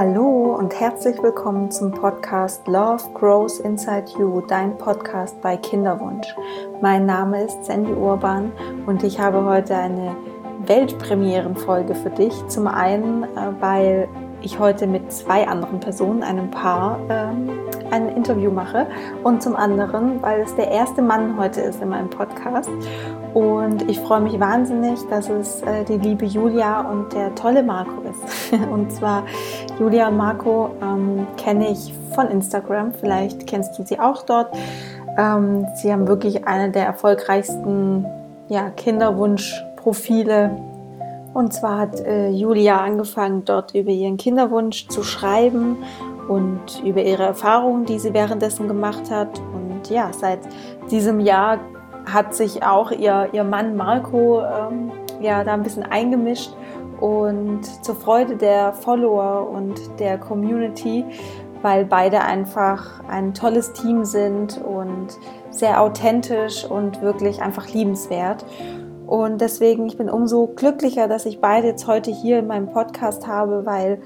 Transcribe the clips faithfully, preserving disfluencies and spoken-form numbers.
Hallo und herzlich willkommen zum Podcast Love Grows Inside You, dein Podcast bei Kinderwunsch. Mein Name ist Sandy Urban und ich habe heute eine Weltpremierenfolge für dich. Zum einen, weil ich heute mit zwei anderen Personen, einem Paar, ähm, ein Interview mache und zum anderen, weil es der erste Mann heute ist in meinem Podcast. Und ich freue mich wahnsinnig, dass es äh, die liebe Julia und der tolle Marco ist. Und zwar Julia und Marco ähm, kenne ich von Instagram, vielleicht kennst du sie auch dort. Ähm, sie haben wirklich eine der erfolgreichsten ja, Kinderwunschprofile. Und zwar hat äh, Julia angefangen, dort über ihren Kinderwunsch zu schreiben und über ihre Erfahrungen, die sie währenddessen gemacht hat. Und ja, seit diesem Jahr hat sich auch ihr, ihr Mann Marco ähm, ja, da ein bisschen eingemischt. Und zur Freude der Follower und der Community, weil beide einfach ein tolles Team sind und sehr authentisch und wirklich einfach liebenswert. Und deswegen, ich bin umso glücklicher, dass ich beide jetzt heute hier in meinem Podcast habe, weil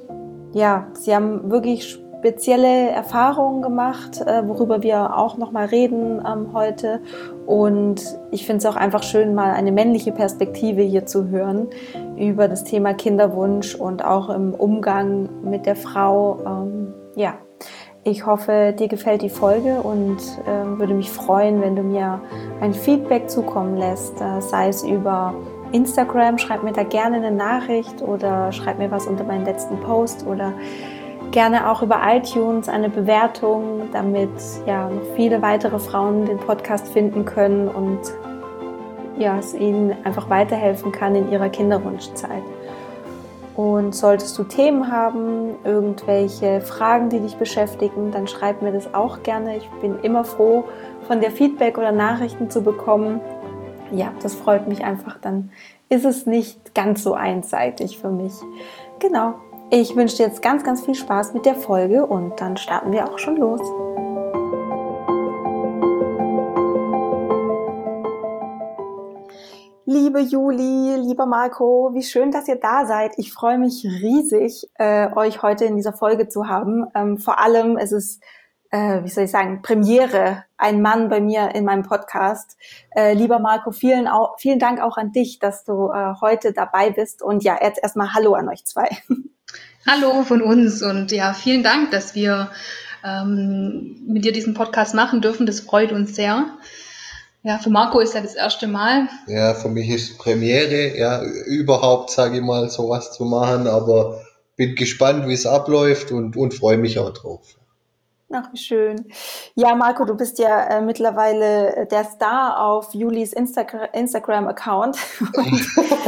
ja, sie haben wirklich spezielle Erfahrungen gemacht, äh, worüber wir auch nochmal reden ähm, heute. Und ich finde es auch einfach schön, mal eine männliche Perspektive hier zu hören über das Thema Kinderwunsch und auch im Umgang mit der Frau. Ähm, ja, ich hoffe, dir gefällt die Folge und äh, würde mich freuen, wenn du mir ein Feedback zukommen lässt, äh, sei es über Instagram, schreib mir da gerne eine Nachricht oder schreib mir was unter meinen letzten Post oder gerne auch über iTunes eine Bewertung, damit ja noch viele weitere Frauen den Podcast finden können und ja, es ihnen einfach weiterhelfen kann in ihrer Kinderwunschzeit. Und solltest du Themen haben, irgendwelche Fragen, die dich beschäftigen, dann schreib mir das auch gerne. Ich bin immer froh, von dir Feedback oder Nachrichten zu bekommen. Ja, das freut mich einfach. Dann ist es nicht ganz so einseitig für mich. Genau. Ich wünsche dir jetzt ganz, ganz viel Spaß mit der Folge und dann starten wir auch schon los. Liebe Juli, lieber Marco, wie schön, dass ihr da seid. Ich freue mich riesig, äh, euch heute in dieser Folge zu haben. Ähm, vor allem, es ist, äh, wie soll ich sagen, Premiere, ein Mann bei mir in meinem Podcast. Äh, lieber Marco, vielen, au- vielen Dank auch an dich, dass du äh, heute dabei bist. Und ja, jetzt erstmal Hallo an euch zwei. Hallo von uns und ja, vielen Dank, dass wir ähm, mit dir diesen Podcast machen dürfen. Das freut uns sehr. Ja, für Marco ist ja das erste Mal. Ja, für mich ist Premiere, ja, überhaupt, sage ich mal, sowas zu machen, aber bin gespannt, wie es abläuft und, und freue mich auch drauf. Ach, wie schön. Ja, Marco, du bist ja äh, mittlerweile der Star auf Julis Instagram- Instagram-Account. Und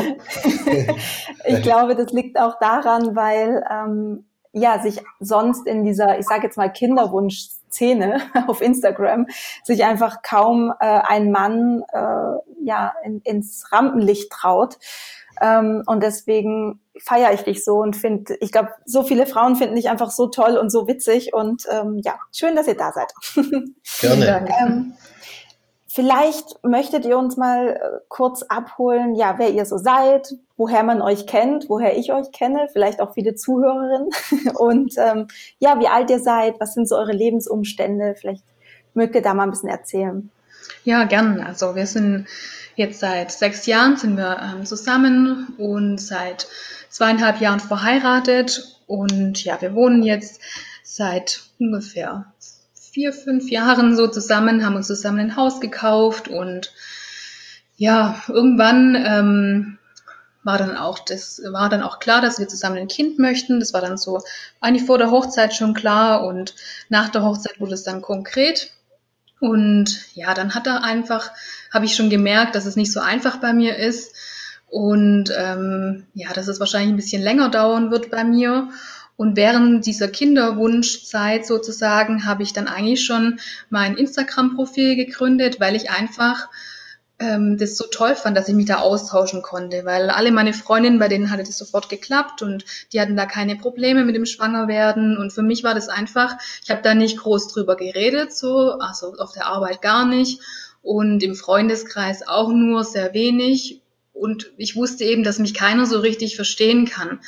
ich glaube, das liegt auch daran, weil ähm, ja sich sonst in dieser, ich sage jetzt mal, Kinderwunsch-Szene auf Instagram sich einfach kaum äh, ein Mann äh, ja in, ins Rampenlicht traut. Ähm, und deswegen feiere ich dich so und finde, ich glaube, so viele Frauen finden dich einfach so toll und so witzig und ähm, ja, schön, dass ihr da seid. Gerne. ähm, vielleicht möchtet ihr uns mal äh, kurz abholen, ja, wer ihr so seid, woher man euch kennt, woher ich euch kenne, vielleicht auch viele Zuhörerinnen und ähm, ja, wie alt ihr seid, was sind so eure Lebensumstände, vielleicht mögt ihr da mal ein bisschen erzählen. Ja, gern. Also wir sind jetzt seit sechs Jahren sind wir ähm, zusammen und seit zweieinhalb Jahren verheiratet und ja, wir wohnen jetzt seit ungefähr vier, fünf Jahren so zusammen, haben uns zusammen ein Haus gekauft und ja, irgendwann ähm, war dann auch das war dann auch klar, dass wir zusammen ein Kind möchten. Das war dann so eigentlich vor der Hochzeit schon klar und nach der Hochzeit wurde es dann konkret. Und ja, dann hat er einfach, habe ich schon gemerkt, dass es nicht so einfach bei mir ist und ähm, ja, dass es wahrscheinlich ein bisschen länger dauern wird bei mir. Und während dieser Kinderwunschzeit sozusagen habe ich dann eigentlich schon mein Instagram-Profil gegründet, weil ich einfach ähm, das so toll fand, dass ich mich da austauschen konnte, weil alle meine Freundinnen, bei denen hatte das sofort geklappt und die hatten da keine Probleme mit dem Schwangerwerden und für mich war das einfach, ich habe da nicht groß drüber geredet, so, also auf der Arbeit gar nicht und im Freundeskreis auch nur sehr wenig und ich wusste eben, dass mich keiner so richtig verstehen kann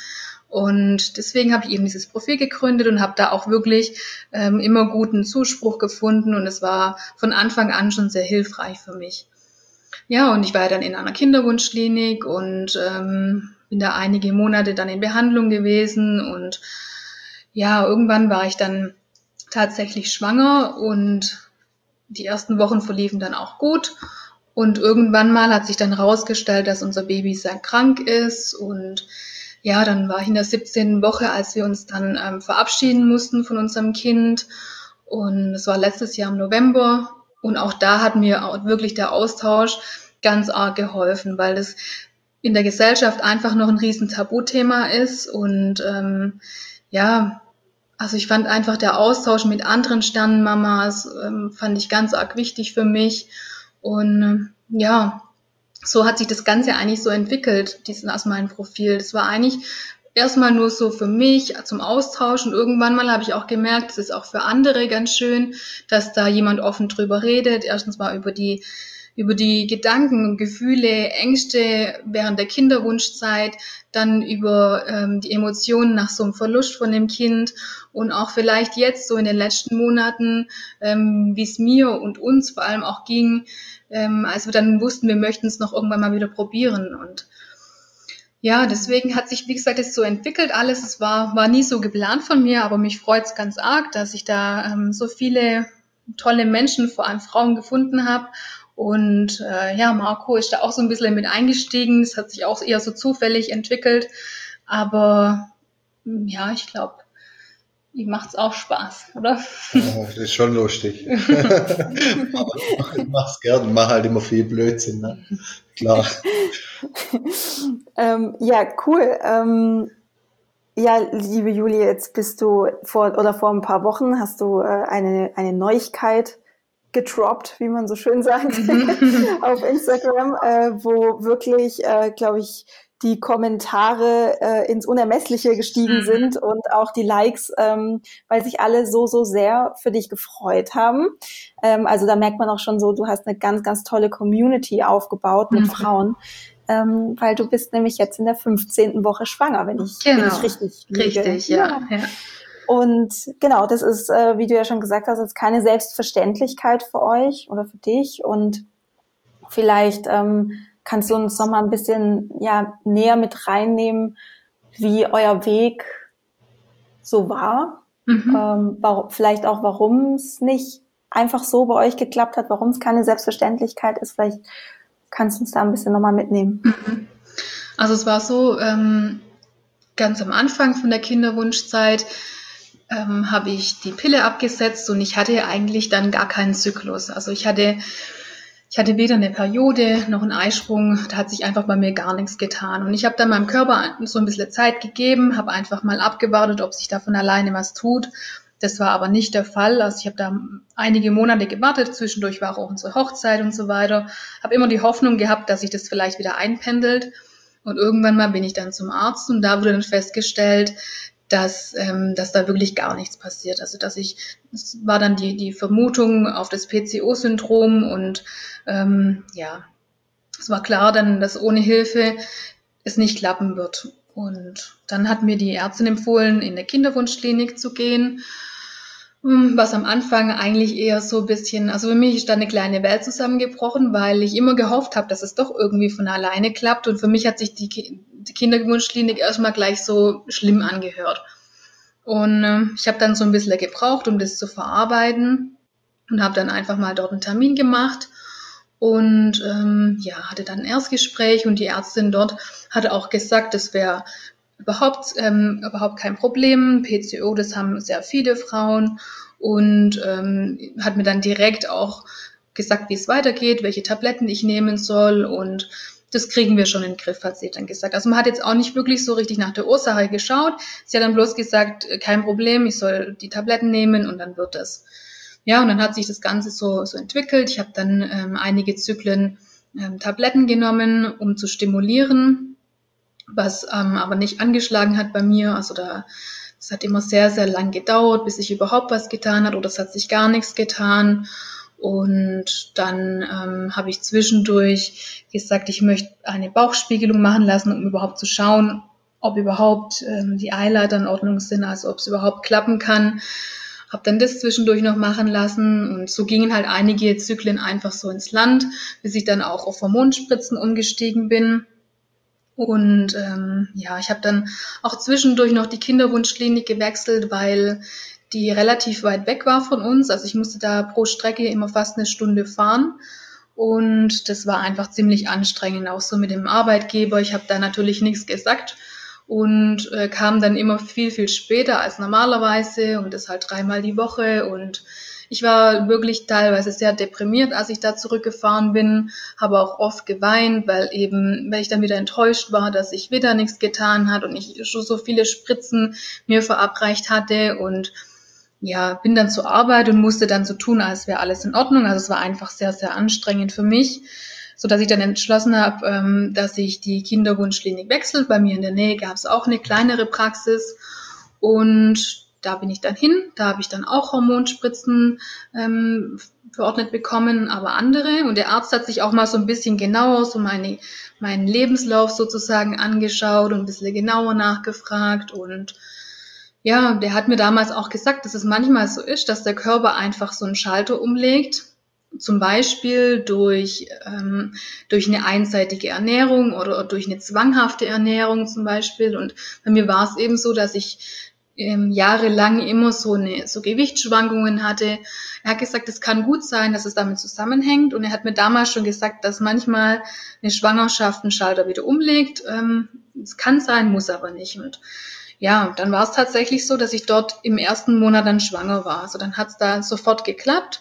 Und deswegen habe ich eben dieses Profil gegründet und habe da auch wirklich ähm, immer guten Zuspruch gefunden und es war von Anfang an schon sehr hilfreich für mich. Ja, und ich war dann in einer Kinderwunschklinik und ähm, bin da einige Monate dann in Behandlung gewesen und ja, irgendwann war ich dann tatsächlich schwanger und die ersten Wochen verliefen dann auch gut und irgendwann mal hat sich dann rausgestellt, dass unser Baby sehr krank ist und ja, dann war ich in der siebzehnten Woche, als wir uns dann ähm, verabschieden mussten von unserem Kind und es war letztes Jahr im November und auch da hat mir auch wirklich der Austausch ganz arg geholfen, weil das in der Gesellschaft einfach noch ein riesen Tabuthema ist und ähm, ja, also ich fand einfach der Austausch mit anderen Sternenmamas ähm, fand ich ganz arg wichtig für mich und ähm, ja, so hat sich das Ganze eigentlich so entwickelt, diesen aus meinem Profil. Das war eigentlich erstmal nur so für mich zum Austausch und irgendwann mal habe ich auch gemerkt, es ist auch für andere ganz schön, dass da jemand offen drüber redet. Erstens mal über die über die Gedanken, Gefühle, Ängste während der Kinderwunschzeit, dann über ähm, die Emotionen nach so einem Verlust von dem Kind und auch vielleicht jetzt so in den letzten Monaten, ähm, wie es mir und uns vor allem auch ging, ähm, als wir dann wussten, wir möchten es noch irgendwann mal wieder probieren. Und ja, deswegen hat sich, wie gesagt, es so entwickelt alles. Es war, war nie so geplant von mir, aber mich freut es ganz arg, dass ich da ähm, so viele tolle Menschen, vor allem Frauen, gefunden habe. Und äh, ja, Marco ist da auch so ein bisschen mit eingestiegen. Es hat sich auch eher so zufällig entwickelt. Aber ja, ich glaube, ihm macht's auch Spaß, oder? Ja, das ist schon lustig. Aber ich mach's gern, mach halt immer viel Blödsinn, ne? Klar. ähm, ja, cool. Ähm, ja, liebe Julie, jetzt bist du vor oder vor ein paar Wochen hast du äh, eine eine Neuigkeit gedroppt, wie man so schön sagt, auf Instagram, äh, wo wirklich, äh, glaube ich, die Kommentare äh, ins Unermessliche gestiegen sind und auch die Likes, ähm, weil sich alle so, so sehr für dich gefreut haben. Ähm, also da merkt man auch schon so, du hast eine ganz, ganz tolle Community aufgebaut mit Frauen, ähm, weil du bist nämlich jetzt in der fünfzehnten Woche schwanger, wenn ich, genau. wenn ich richtig liege. Richtig, ja. ja. Und genau, das ist, äh, wie du ja schon gesagt hast, jetzt keine Selbstverständlichkeit für euch oder für dich. Und vielleicht ähm, kannst du uns noch mal ein bisschen ja näher mit reinnehmen, wie euer Weg so war. Mhm. Ähm, warum, vielleicht auch, warum es nicht einfach so bei euch geklappt hat, warum es keine Selbstverständlichkeit ist. Vielleicht kannst du uns da ein bisschen noch mal mitnehmen. Mhm. Also es war so, ähm, ganz am Anfang von der Kinderwunschzeit ähm, habe ich die Pille abgesetzt und ich hatte eigentlich dann gar keinen Zyklus. Also ich hatte, ich hatte weder eine Periode noch einen Eisprung, da hat sich einfach bei mir gar nichts getan. Und ich habe dann meinem Körper so ein bisschen Zeit gegeben, habe einfach mal abgewartet, ob sich da von alleine was tut. Das war aber nicht der Fall. Also ich habe da einige Monate gewartet, zwischendurch war auch unsere Hochzeit und so weiter. Habe immer die Hoffnung gehabt, dass sich das vielleicht wieder einpendelt. Und irgendwann mal bin ich dann zum Arzt und da wurde dann festgestellt, dass, ähm, dass da wirklich gar nichts passiert. Also dass ich, es war dann die, die Vermutung auf das P C O-Syndrom und ähm, ja, es war klar dann, dass ohne Hilfe es nicht klappen wird. Und dann hat mir die Ärztin empfohlen, in eine Kinderwunschklinik zu gehen, was am Anfang eigentlich eher so ein bisschen, also für mich ist da eine kleine Welt zusammengebrochen, weil ich immer gehofft habe, dass es doch irgendwie von alleine klappt und für mich hat sich die, die Kinderwunschklinik erstmal gleich so schlimm angehört. Und äh, ich habe dann so ein bisschen gebraucht, um das zu verarbeiten und habe dann einfach mal dort einen Termin gemacht und ähm, ja, hatte dann ein Erstgespräch und die Ärztin dort hatte auch gesagt, das wäre überhaupt ähm, überhaupt kein Problem. P C O, das haben sehr viele Frauen und ähm, hat mir dann direkt auch gesagt, wie es weitergeht, welche Tabletten ich nehmen soll und das kriegen wir schon in den Griff, hat sie dann gesagt. Also man hat jetzt auch nicht wirklich so richtig nach der Ursache geschaut. Sie hat dann bloß gesagt, kein Problem, ich soll die Tabletten nehmen und dann wird das. Ja, und dann hat sich das Ganze so, so entwickelt. Ich habe dann ähm, einige Zyklen ähm, Tabletten genommen, um zu stimulieren, was ähm, aber nicht angeschlagen hat bei mir. Also da, das hat immer sehr, sehr lang gedauert, bis sich überhaupt was getan hat oder es hat sich gar nichts getan. Und dann ähm, habe ich zwischendurch gesagt, ich möchte eine Bauchspiegelung machen lassen, um überhaupt zu schauen, ob überhaupt ähm, die Eileiter in Ordnung sind, also ob es überhaupt klappen kann. Habe dann das zwischendurch noch machen lassen und so gingen halt einige Zyklen einfach so ins Land, bis ich dann auch auf Hormonspritzen umgestiegen bin. Und ähm, ja, ich habe dann auch zwischendurch noch die Kinderwunschklinik gewechselt, weil die relativ weit weg war von uns. Also ich musste da pro Strecke immer fast eine Stunde fahren. Und das war einfach ziemlich anstrengend, auch so mit dem Arbeitgeber. Ich habe da natürlich nichts gesagt und äh, kam dann immer viel, viel später als normalerweise und das halt dreimal die Woche. Und ich war wirklich teilweise sehr deprimiert, als ich da zurückgefahren bin, habe auch oft geweint, weil eben, weil ich dann wieder enttäuscht war, dass ich wieder nichts getan hat und ich schon so viele Spritzen mir verabreicht hatte und ja, bin dann zur Arbeit und musste dann so tun, als wäre alles in Ordnung. Also es war einfach sehr, sehr anstrengend für mich, so dass ich dann entschlossen habe, ähm, dass ich die Kinderwunschklinik wechsle. Bei mir in der Nähe gab es auch eine kleinere Praxis und da bin ich dann hin. Da habe ich dann auch Hormonspritzen ähm, verordnet bekommen, aber andere. Und der Arzt hat sich auch mal so ein bisschen genauer so meine, meinen Lebenslauf sozusagen angeschaut und ein bisschen genauer nachgefragt und ja, der hat mir damals auch gesagt, dass es manchmal so ist, dass der Körper einfach so einen Schalter umlegt, zum Beispiel durch, ähm, durch eine einseitige Ernährung oder durch eine zwanghafte Ernährung zum Beispiel. Und bei mir war es eben so, dass ich ähm, jahrelang immer so eine so Gewichtsschwankungen hatte. Er hat gesagt, es kann gut sein, dass es damit zusammenhängt. Und er hat mir damals schon gesagt, dass manchmal eine Schwangerschaft einen Schalter wieder umlegt. Ähm, es kann sein, muss aber nicht. Und ja, dann war es tatsächlich so, dass ich dort im ersten Monat dann schwanger war. Also dann hat es da sofort geklappt.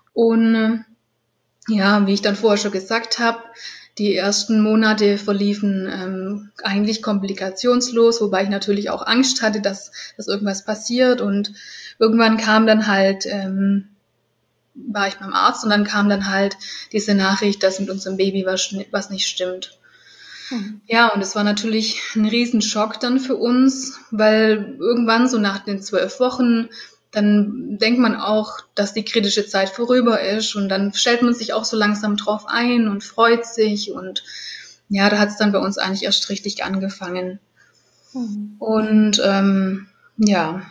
Und ja, wie ich dann vorher schon gesagt habe, die ersten Monate verliefen ähm, eigentlich komplikationslos, wobei ich natürlich auch Angst hatte, dass, dass irgendwas passiert. Und irgendwann kam dann halt, ähm, war ich beim Arzt und dann kam dann halt diese Nachricht, dass mit unserem Baby was, was nicht stimmt. Ja, und es war natürlich ein Riesenschock dann für uns, weil irgendwann so nach den zwölf Wochen, dann denkt man auch, dass die kritische Zeit vorüber ist und dann stellt man sich auch so langsam drauf ein und freut sich und ja, da hat es dann bei uns eigentlich erst richtig angefangen. Mhm. Und ähm, ja,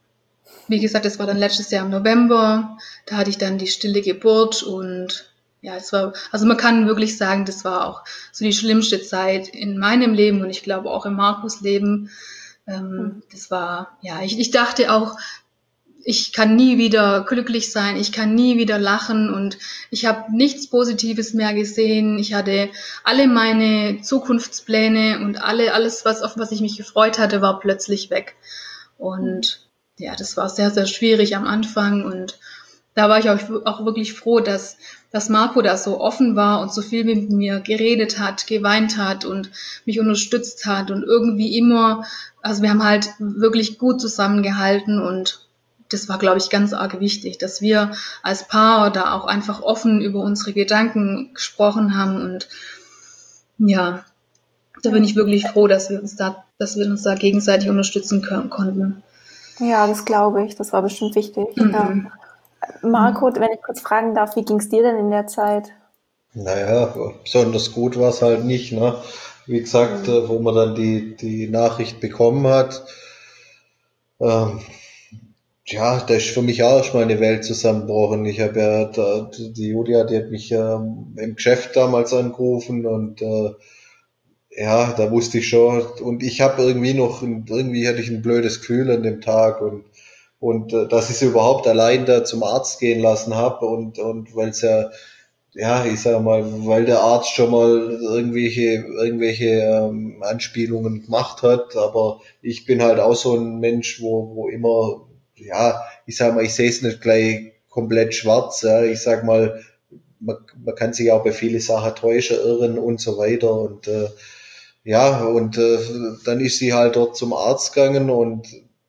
wie gesagt, es war dann letztes Jahr im November, da hatte ich dann die stille Geburt und ja, es war, also man kann wirklich sagen, das war auch so die schlimmste Zeit in meinem Leben und ich glaube auch in Markus' Leben. Ähm, das war, ja, ich, ich dachte auch, ich kann nie wieder glücklich sein, ich kann nie wieder lachen und ich habe nichts Positives mehr gesehen. Ich hatte alle meine Zukunftspläne und alle alles, was auf was ich mich gefreut hatte, war plötzlich weg. Und ja, das war sehr, sehr schwierig am Anfang und da war ich auch, auch wirklich froh, dass, dass Marco da so offen war und so viel mit mir geredet hat, geweint hat und mich unterstützt hat und irgendwie immer, also wir haben halt wirklich gut zusammengehalten und das war, glaube ich, ganz arg wichtig, dass wir als Paar da auch einfach offen über unsere Gedanken gesprochen haben und ja, da bin ich wirklich froh, dass wir uns da, dass wir uns da gegenseitig unterstützen können, konnten. Ja, das glaube ich, das war bestimmt wichtig. Mhm. Ja. Marco, wenn ich kurz fragen darf, wie ging es dir denn in der Zeit? Naja, besonders gut war es halt nicht, ne? Wie gesagt, mhm. wo man dann die, die Nachricht bekommen hat, ähm, ja, da ist für mich auch erstmal eine Welt zusammengebrochen. Ich habe ja, da, die Julia, die hat mich ähm, im Geschäft damals angerufen und äh, ja, da wusste ich schon, und ich habe irgendwie noch, irgendwie hatte ich ein blödes Gefühl an dem Tag und und äh, dass ich sie überhaupt allein da zum Arzt gehen lassen habe und und weil es ja, ja, ich sag mal, weil der Arzt schon mal irgendwelche irgendwelche ähm, Anspielungen gemacht hat, aber ich bin halt auch so ein Mensch, wo wo immer, ja, ich sag mal, ich sehe es nicht gleich komplett schwarz, ja, ich sag mal, man, man kann sich auch bei viele Sachen täuschen, irren und so weiter und äh, ja, und äh, dann ist sie halt dort zum Arzt gegangen und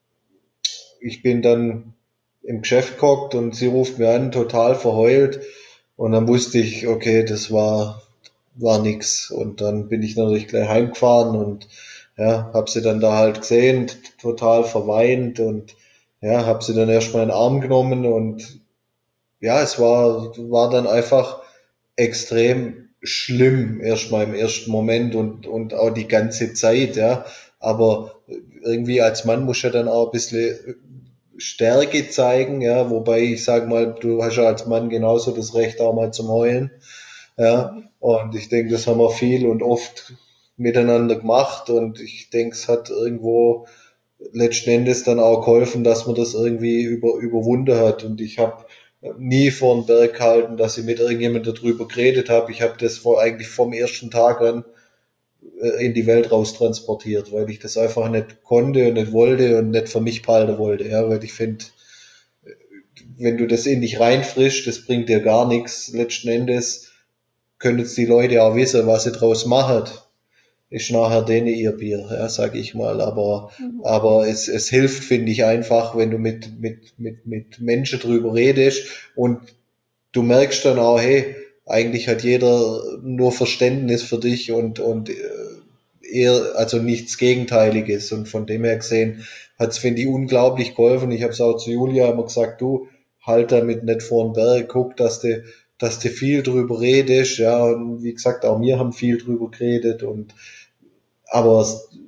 ich bin dann im Geschäft gehockt und sie ruft mir an, total verheult. Und dann wusste ich, okay, das war war nix. Und dann bin ich natürlich gleich heimgefahren und ja, hab sie dann da halt gesehen, total verweint und ja, hab sie dann erstmal in den Arm genommen und ja, es war war dann einfach extrem schlimm erstmal im ersten Moment und und auch die ganze Zeit, ja, aber irgendwie als Mann musst du ja dann auch ein bisschen Stärke zeigen, ja, wobei ich sage mal, du hast ja als Mann genauso das Recht auch mal zum Heulen, ja, und ich denke, das haben wir viel und oft miteinander gemacht und ich denke, es hat irgendwo letzten Endes dann auch geholfen, dass man das irgendwie über, überwunden hat und ich habe nie vor den Berg gehalten, dass ich mit irgendjemandem darüber geredet habe. Ich habe das vor, eigentlich vom ersten Tag an äh, in die Welt raus transportiert, weil ich das einfach nicht konnte und nicht wollte und nicht für mich behalten wollte. Ja, weil ich finde, wenn du das in dich reinfrischst, das bringt dir gar nichts. Letzten Endes können jetzt die Leute auch wissen, was sie draus machen. Ist nachher denen ihr Bier, ja, sag ich mal. Aber, mhm. aber es, es hilft, finde ich, einfach, wenn du mit, mit, mit, mit Menschen drüber redest und du merkst dann auch, hey, eigentlich hat jeder nur Verständnis für dich und, und eher, also nichts Gegenteiliges. Und von dem her gesehen hat es, finde ich, unglaublich geholfen. Ich habe es auch zu Julia immer gesagt, du, halt damit nicht vor den Berg, guck, dass du, dass du viel drüber redest, ja, und wie gesagt, auch wir haben viel drüber geredet und aber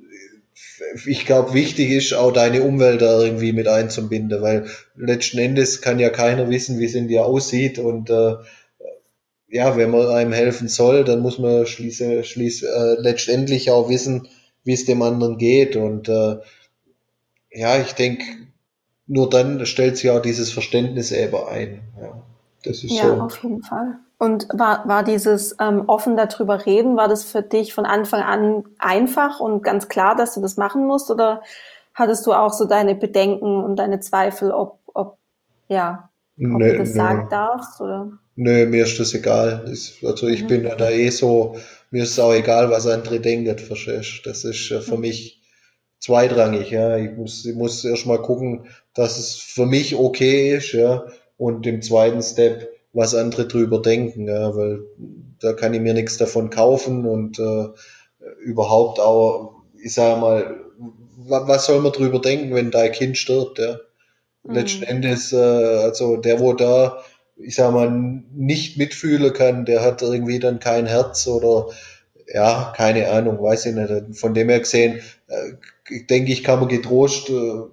ich glaube, wichtig ist auch deine Umwelt da irgendwie mit einzubinden, weil letzten Endes kann ja keiner wissen, wie es in dir aussieht und äh, ja, wenn man einem helfen soll, dann muss man schließe, schließe, äh, letztendlich auch wissen, wie es dem anderen geht und äh, ja, ich denke, nur dann stellt sich auch dieses Verständnis eben ein. Ja, das ist ja, so. Auf jeden Fall. Und war, war dieses ähm, offen darüber reden, war das für dich von Anfang an einfach und ganz klar, dass du das machen musst? Oder hattest du auch so deine Bedenken und deine Zweifel, ob, ob, ja, ob Nö, du das nö. sagen darfst? Oder? Nö, mir ist das egal. Ich, also ich mhm. bin da eh so, mir ist es auch egal, was andere denken, verstehst du? Das ist äh, für mhm. mich zweitrangig, ja. Ich muss, ich muss erst mal gucken, dass es für mich okay ist, ja. Und im zweiten Step, was andere drüber denken, ja, weil da kann ich mir nichts davon kaufen und äh, überhaupt auch, ich sage mal, was soll man drüber denken, wenn dein Kind stirbt, ja? Mhm. Letzten Endes, äh, also der, wo da, ich sag mal, nicht mitfühlen kann, der hat irgendwie dann kein Herz oder ja, keine Ahnung, weiß ich nicht. Von dem her gesehen, äh, denke ich, kann man getrost äh,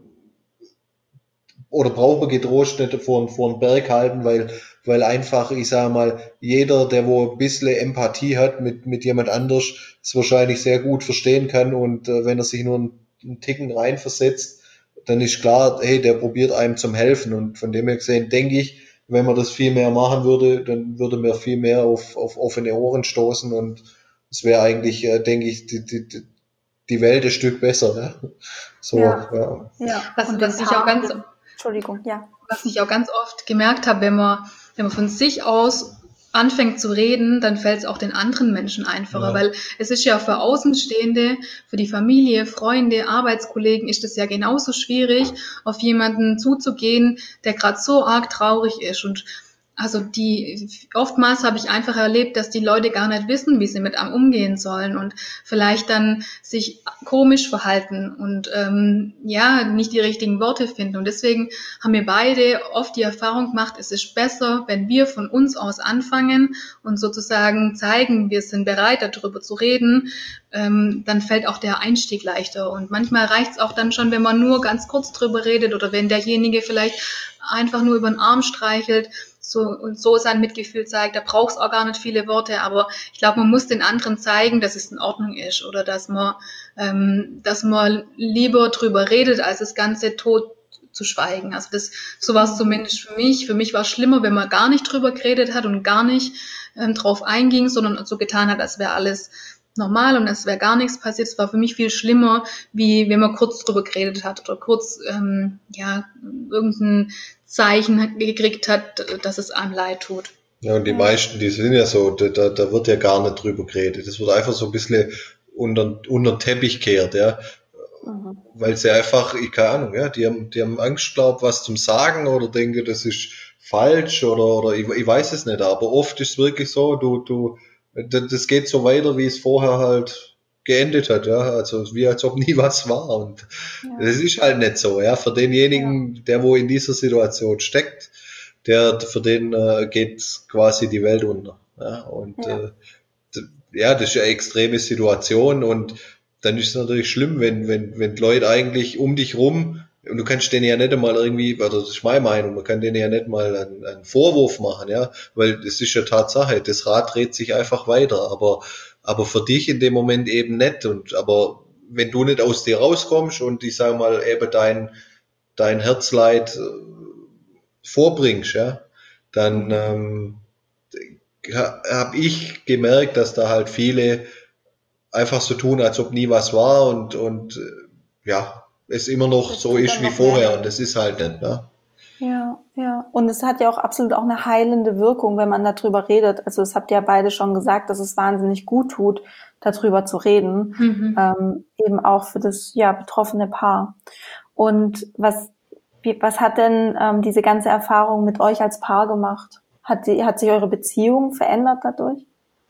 oder braucht man getrost nicht vor, vor den Berg halten, weil, weil einfach, ich sage mal, jeder, der wo ein bisschen Empathie hat mit, mit jemand anders, es wahrscheinlich sehr gut verstehen kann und äh, wenn er sich nur einen, einen Ticken reinversetzt, dann ist klar, hey, der probiert einem zum Helfen und von dem her gesehen, denke ich, wenn man das viel mehr machen würde, dann würde man viel mehr auf, auf offene Ohren stoßen und es wäre eigentlich, äh, denke ich, die, die, die Welt ein Stück besser. Ne? So, ja. ja. ja. Was, was ich auch ganz, Entschuldigung, ja. Was ich auch ganz oft gemerkt habe, wenn man, wenn man von sich aus anfängt zu reden, dann fällt es auch den anderen Menschen einfacher, ja. Weil es ist ja für Außenstehende, für die Familie, Freunde, Arbeitskollegen ist es ja genauso schwierig, auf jemanden zuzugehen, der gerade so arg traurig ist und also die, oftmals habe ich einfach erlebt, dass die Leute gar nicht wissen, wie sie mit einem umgehen sollen und vielleicht dann sich komisch verhalten und ähm, ja, nicht die richtigen Worte finden. Und deswegen haben wir beide oft die Erfahrung gemacht, es ist besser, wenn wir von uns aus anfangen und sozusagen zeigen, wir sind bereit, darüber zu reden, ähm, dann fällt auch der Einstieg leichter. Und manchmal reicht es auch dann schon, wenn man nur ganz kurz drüber redet oder wenn derjenige vielleicht einfach nur über den Arm streichelt, so und so sein Mitgefühl zeigt, da braucht es auch gar nicht viele Worte, aber ich glaube, man muss den anderen zeigen, dass es in Ordnung ist oder dass man, ähm, dass man lieber drüber redet, als das Ganze tot zu schweigen. Also das, so war es zumindest für mich. Für mich war es schlimmer, wenn man gar nicht drüber geredet hat und gar nicht ähm, drauf einging, sondern so getan hat, als wäre alles normal und es wäre gar nichts passiert. Es war für mich viel schlimmer, wie wenn man kurz drüber geredet hat oder kurz ähm, ja irgendein Zeichen gekriegt hat, dass es einem leid tut. Ja, und die ja. meisten, die sind ja so, da, da wird ja gar nicht drüber geredet. Das wird einfach so ein bisschen unter, unter den Teppich gekehrt, ja. Mhm. Weil sie einfach, ich keine Ahnung, ja, die haben, die haben Angst, glaub, was zum Sagen oder denken, das ist falsch oder, oder ich, ich weiß es nicht, aber oft ist es wirklich so, du, du, das geht so weiter, wie es vorher halt geendet hat, ja, also wie als ob nie was war und ja. Das ist halt nicht so, ja, für denjenigen, ja. der wo in dieser Situation steckt, der, für den äh, geht quasi die Welt unter, ja, und ja. Äh, d- ja, das ist eine extreme Situation und dann ist es natürlich schlimm, wenn, wenn, wenn die Leute eigentlich um dich rum, und du kannst denen ja nicht einmal irgendwie, also das ist meine Meinung, man kann denen ja nicht mal einen, einen Vorwurf machen, ja, weil das ist ja Tatsache, das Rad dreht sich einfach weiter, aber, aber für dich in dem Moment eben nicht, und, aber wenn du nicht aus dir rauskommst und ich sag mal eben dein, dein Herzleid vorbringst, ja, dann ähm, habe ich gemerkt, dass da halt viele einfach so tun, als ob nie was war, und, und äh, ja, es immer noch Das so tut ist dann wie noch vorher, mehr. und das ist halt nicht, ne? Ja, ja. Und es hat ja auch absolut auch eine heilende Wirkung, wenn man darüber redet. Also das habt ihr ja beide schon gesagt, dass es wahnsinnig gut tut, darüber zu reden, Mhm. ähm, eben auch für das ja betroffene Paar. Und was wie, was hat denn ähm, diese ganze Erfahrung mit euch als Paar gemacht? Hat die, hat sich eure Beziehung verändert dadurch?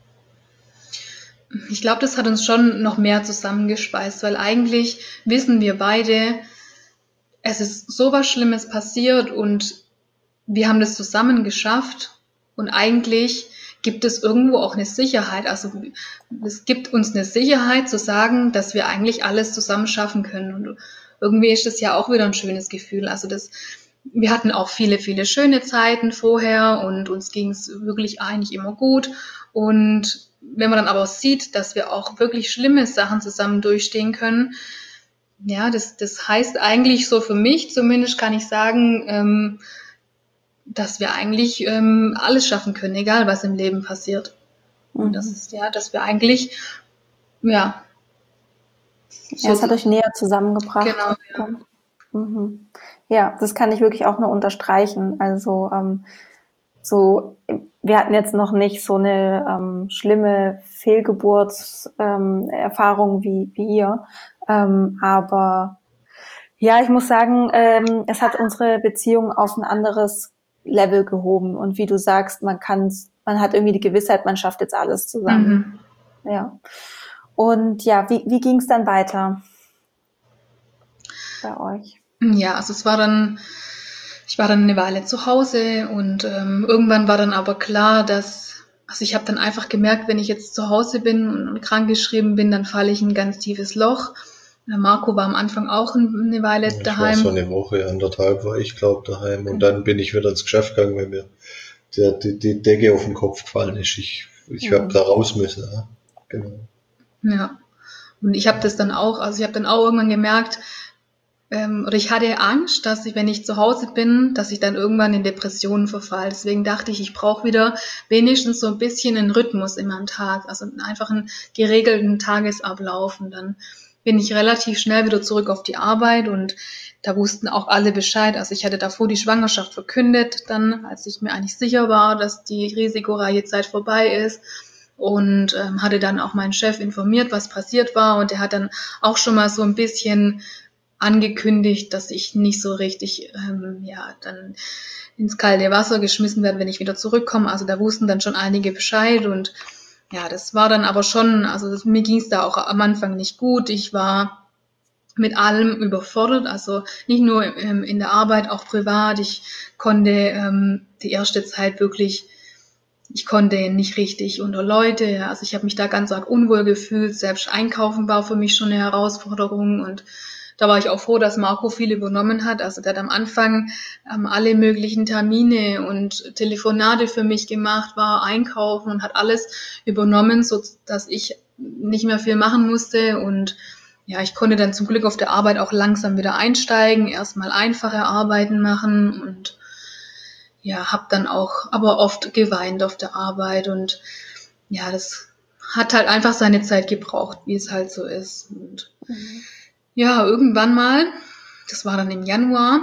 Ich glaube, das hat uns schon noch mehr zusammengespeist, weil eigentlich wissen wir beide, es ist so was Schlimmes passiert und wir haben das zusammen geschafft, und eigentlich gibt es irgendwo auch eine Sicherheit. Also es gibt uns eine Sicherheit zu sagen, dass wir eigentlich alles zusammen schaffen können, und irgendwie ist das ja auch wieder ein schönes Gefühl. Also das, wir hatten auch viele, viele schöne Zeiten vorher und uns ging es wirklich eigentlich immer gut, und wenn man dann aber sieht, dass wir auch wirklich schlimme Sachen zusammen durchstehen können, ja, das, das heißt eigentlich so, für mich zumindest kann ich sagen, ähm, dass wir eigentlich ähm, alles schaffen können, egal was im Leben passiert. Und das ist ja, dass wir eigentlich, ja. Ja, es hat euch näher zusammengebracht. Genau, ja. Und, mhm. Ja, das kann ich wirklich auch nur unterstreichen. Also ähm, so, wir hatten jetzt noch nicht so eine ähm, schlimme Fehlgeburtserfahrung ähm, Erfahrung wie, wie ihr, ähm, aber ja, ich muss sagen, ähm, es hat unsere Beziehung auf ein anderes Level gehoben. Und wie du sagst, man kann, man hat irgendwie die Gewissheit, man schafft jetzt alles zusammen. Mhm. Ja. Und ja, wie, wie ging es dann weiter bei euch? Ja, also es war dann, ich war dann eine Weile zu Hause, und ähm, irgendwann war dann aber klar, dass, also ich habe dann einfach gemerkt, wenn ich jetzt zu Hause bin und, und krankgeschrieben bin, dann falle ich in ein ganz tiefes Loch. Der Marco war am Anfang auch eine Weile Ich daheim. war so eine Woche, anderthalb war ich, glaube daheim, und dann bin ich wieder ins Geschäft gegangen, weil mir der, die, die Decke auf den Kopf gefallen ist. Ich, ich Mhm. habe da raus müssen. Ja. Genau. Ja, und ich habe das dann auch, also ich habe dann auch irgendwann gemerkt, ähm, oder ich hatte Angst, dass ich, wenn ich zu Hause bin, dass ich dann irgendwann in Depressionen verfalle. Deswegen dachte ich, ich brauche wieder wenigstens so ein bisschen einen Rhythmus in meinem Tag, also einfach einen geregelten Tagesablauf. Und dann bin ich relativ schnell wieder zurück auf die Arbeit, und da wussten auch alle Bescheid. Also ich hatte davor die Schwangerschaft verkündet, dann, als ich mir eigentlich sicher war, dass die risikoreiche Zeit vorbei ist. Und ähm, hatte dann auch meinen Chef informiert, was passiert war. Und der hat dann auch schon mal so ein bisschen angekündigt, dass ich nicht so richtig, ähm, ja, dann ins kalte Wasser geschmissen werde, wenn ich wieder zurückkomme. Also da wussten dann schon einige Bescheid, und ja, das war dann aber schon, also das, mir ging es da auch am Anfang nicht gut. Ich war mit allem überfordert, also nicht nur ähm, in der Arbeit, auch privat. Ich konnte ähm, die erste Zeit wirklich, ich konnte nicht richtig unter Leute, also ich habe mich da ganz arg unwohl gefühlt. Selbst Einkaufen war für mich schon eine Herausforderung, und da war ich auch froh, dass Marco viel übernommen hat. Also der hat am Anfang ähm, alle möglichen Termine und Telefonate für mich gemacht, war einkaufen und hat alles übernommen, so dass ich nicht mehr viel machen musste. Und ja, ich konnte dann zum Glück auf der Arbeit auch langsam wieder einsteigen, erstmal einfache Arbeiten machen, und ja, habe dann auch aber oft geweint auf der Arbeit, und ja, das hat halt einfach seine Zeit gebraucht, wie es halt so ist. Und Mhm. ja, irgendwann mal, das war dann im Januar,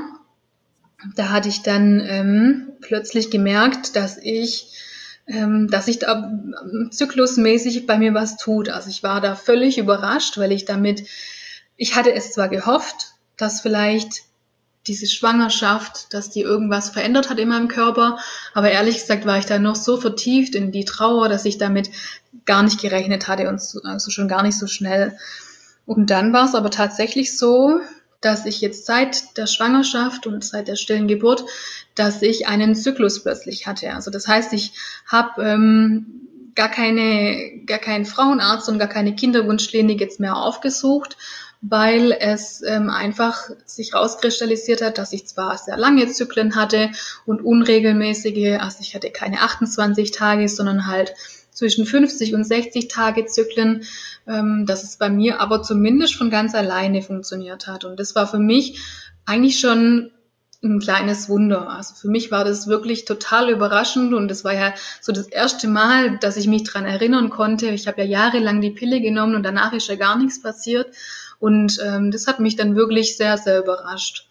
da hatte ich dann ähm, plötzlich gemerkt, dass ich, ähm, dass sich da ähm, zyklusmäßig bei mir was tut. Also ich war da völlig überrascht, weil ich damit, ich hatte es zwar gehofft, dass vielleicht diese Schwangerschaft, dass die irgendwas verändert hat in meinem Körper, aber ehrlich gesagt war ich da noch so vertieft in die Trauer, dass ich damit gar nicht gerechnet hatte, und so, also schon gar nicht so schnell. Und dann war es aber tatsächlich so, dass ich jetzt seit der Schwangerschaft und seit der stillen Geburt, dass ich einen Zyklus plötzlich hatte. Also das heißt, ich habe ähm, gar keine, gar keinen Frauenarzt und gar keine Kinderwunschklinik jetzt mehr aufgesucht, weil es ähm, einfach sich rauskristallisiert hat, dass ich zwar sehr lange Zyklen hatte und unregelmäßige, also ich hatte keine achtundzwanzig Tage, sondern halt zwischen fünfzig und sechzig Tage Zyklen, ähm, dass es bei mir aber zumindest von ganz alleine funktioniert hat. Und das war für mich eigentlich schon ein kleines Wunder. Also für mich war das wirklich total überraschend und es war ja so das erste Mal, dass ich mich dran erinnern konnte. Ich habe ja jahrelang die Pille genommen und danach ist ja gar nichts passiert. Und ähm, das hat mich dann wirklich sehr, sehr überrascht.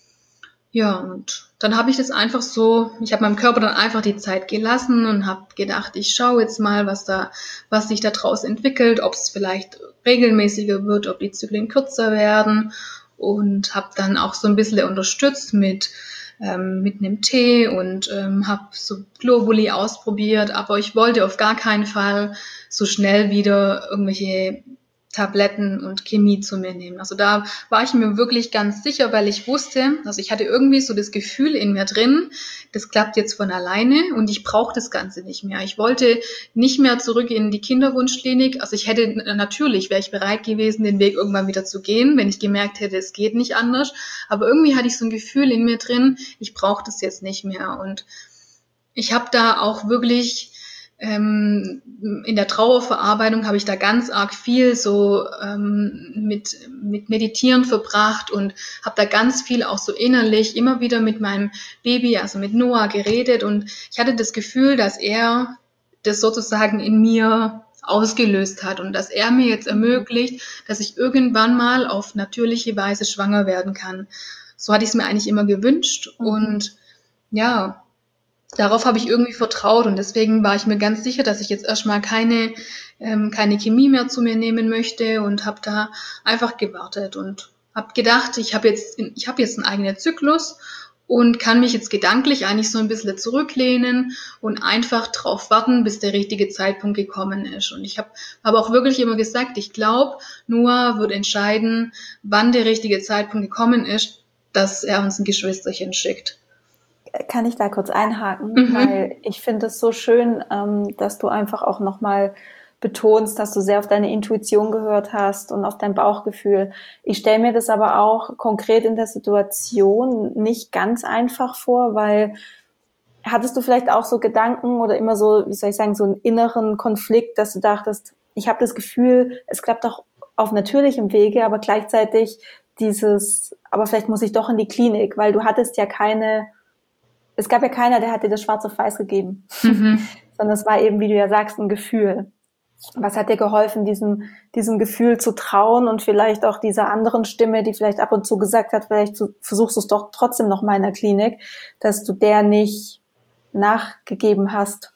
Ja, und dann habe ich das einfach so, ich habe meinem Körper dann einfach die Zeit gelassen und habe gedacht, ich schaue jetzt mal, was da, was sich da draus entwickelt, ob es vielleicht regelmäßiger wird, ob die Zyklen kürzer werden und habe dann auch so ein bisschen unterstützt mit ähm, mit einem Tee und ähm, habe so Globuli ausprobiert, aber ich wollte auf gar keinen Fall so schnell wieder irgendwelche Tabletten und Chemie zu mir nehmen. Also da war ich mir wirklich ganz sicher, weil ich wusste, also ich hatte irgendwie so das Gefühl in mir drin, das klappt jetzt von alleine und ich brauche das Ganze nicht mehr. Ich wollte nicht mehr zurück in die Kinderwunschklinik. Also ich hätte, natürlich wäre ich bereit gewesen, den Weg irgendwann wieder zu gehen, wenn ich gemerkt hätte, es geht nicht anders. Aber irgendwie hatte ich so ein Gefühl in mir drin, ich brauche das jetzt nicht mehr. Und ich habe da auch wirklich Ähm, in der Trauerverarbeitung habe ich da ganz arg viel so ähm, mit mit Meditieren verbracht und habe da ganz viel auch so innerlich immer wieder mit meinem Baby, also mit Noah, geredet und ich hatte das Gefühl, dass er das sozusagen in mir ausgelöst hat und dass er mir jetzt ermöglicht, dass ich irgendwann mal auf natürliche Weise schwanger werden kann. So hatte ich es mir eigentlich immer gewünscht mhm. und ja, darauf habe ich irgendwie vertraut und deswegen war ich mir ganz sicher, dass ich jetzt erstmal keine ähm, keine Chemie mehr zu mir nehmen möchte und habe da einfach gewartet und habe gedacht, ich habe jetzt ich habe jetzt einen eigenen Zyklus und kann mich jetzt gedanklich eigentlich so ein bisschen zurücklehnen und einfach drauf warten, bis der richtige Zeitpunkt gekommen ist. Und ich habe aber auch wirklich immer gesagt, ich glaube, Noah wird entscheiden, wann der richtige Zeitpunkt gekommen ist, dass er uns ein Geschwisterchen schickt. Kann ich da kurz einhaken, mhm. weil ich finde es so schön, ähm, dass du einfach auch nochmal betonst, dass du sehr auf deine Intuition gehört hast und auf dein Bauchgefühl. Ich stelle mir das aber auch konkret in der Situation nicht ganz einfach vor, weil hattest du vielleicht auch so Gedanken oder immer so, wie soll ich sagen, so einen inneren Konflikt, dass du dachtest, ich habe das Gefühl, es klappt doch auf natürlichem Wege, aber gleichzeitig dieses, aber vielleicht muss ich doch in die Klinik, weil du hattest ja keine Es gab ja keiner, der hat dir das schwarz auf weiß gegeben, mhm. sondern es war eben, wie du ja sagst, ein Gefühl. Was hat dir geholfen, diesem, diesem Gefühl zu trauen und vielleicht auch dieser anderen Stimme, die vielleicht ab und zu gesagt hat, vielleicht versuchst du es doch trotzdem noch mal in der Klinik, dass du der nicht nachgegeben hast?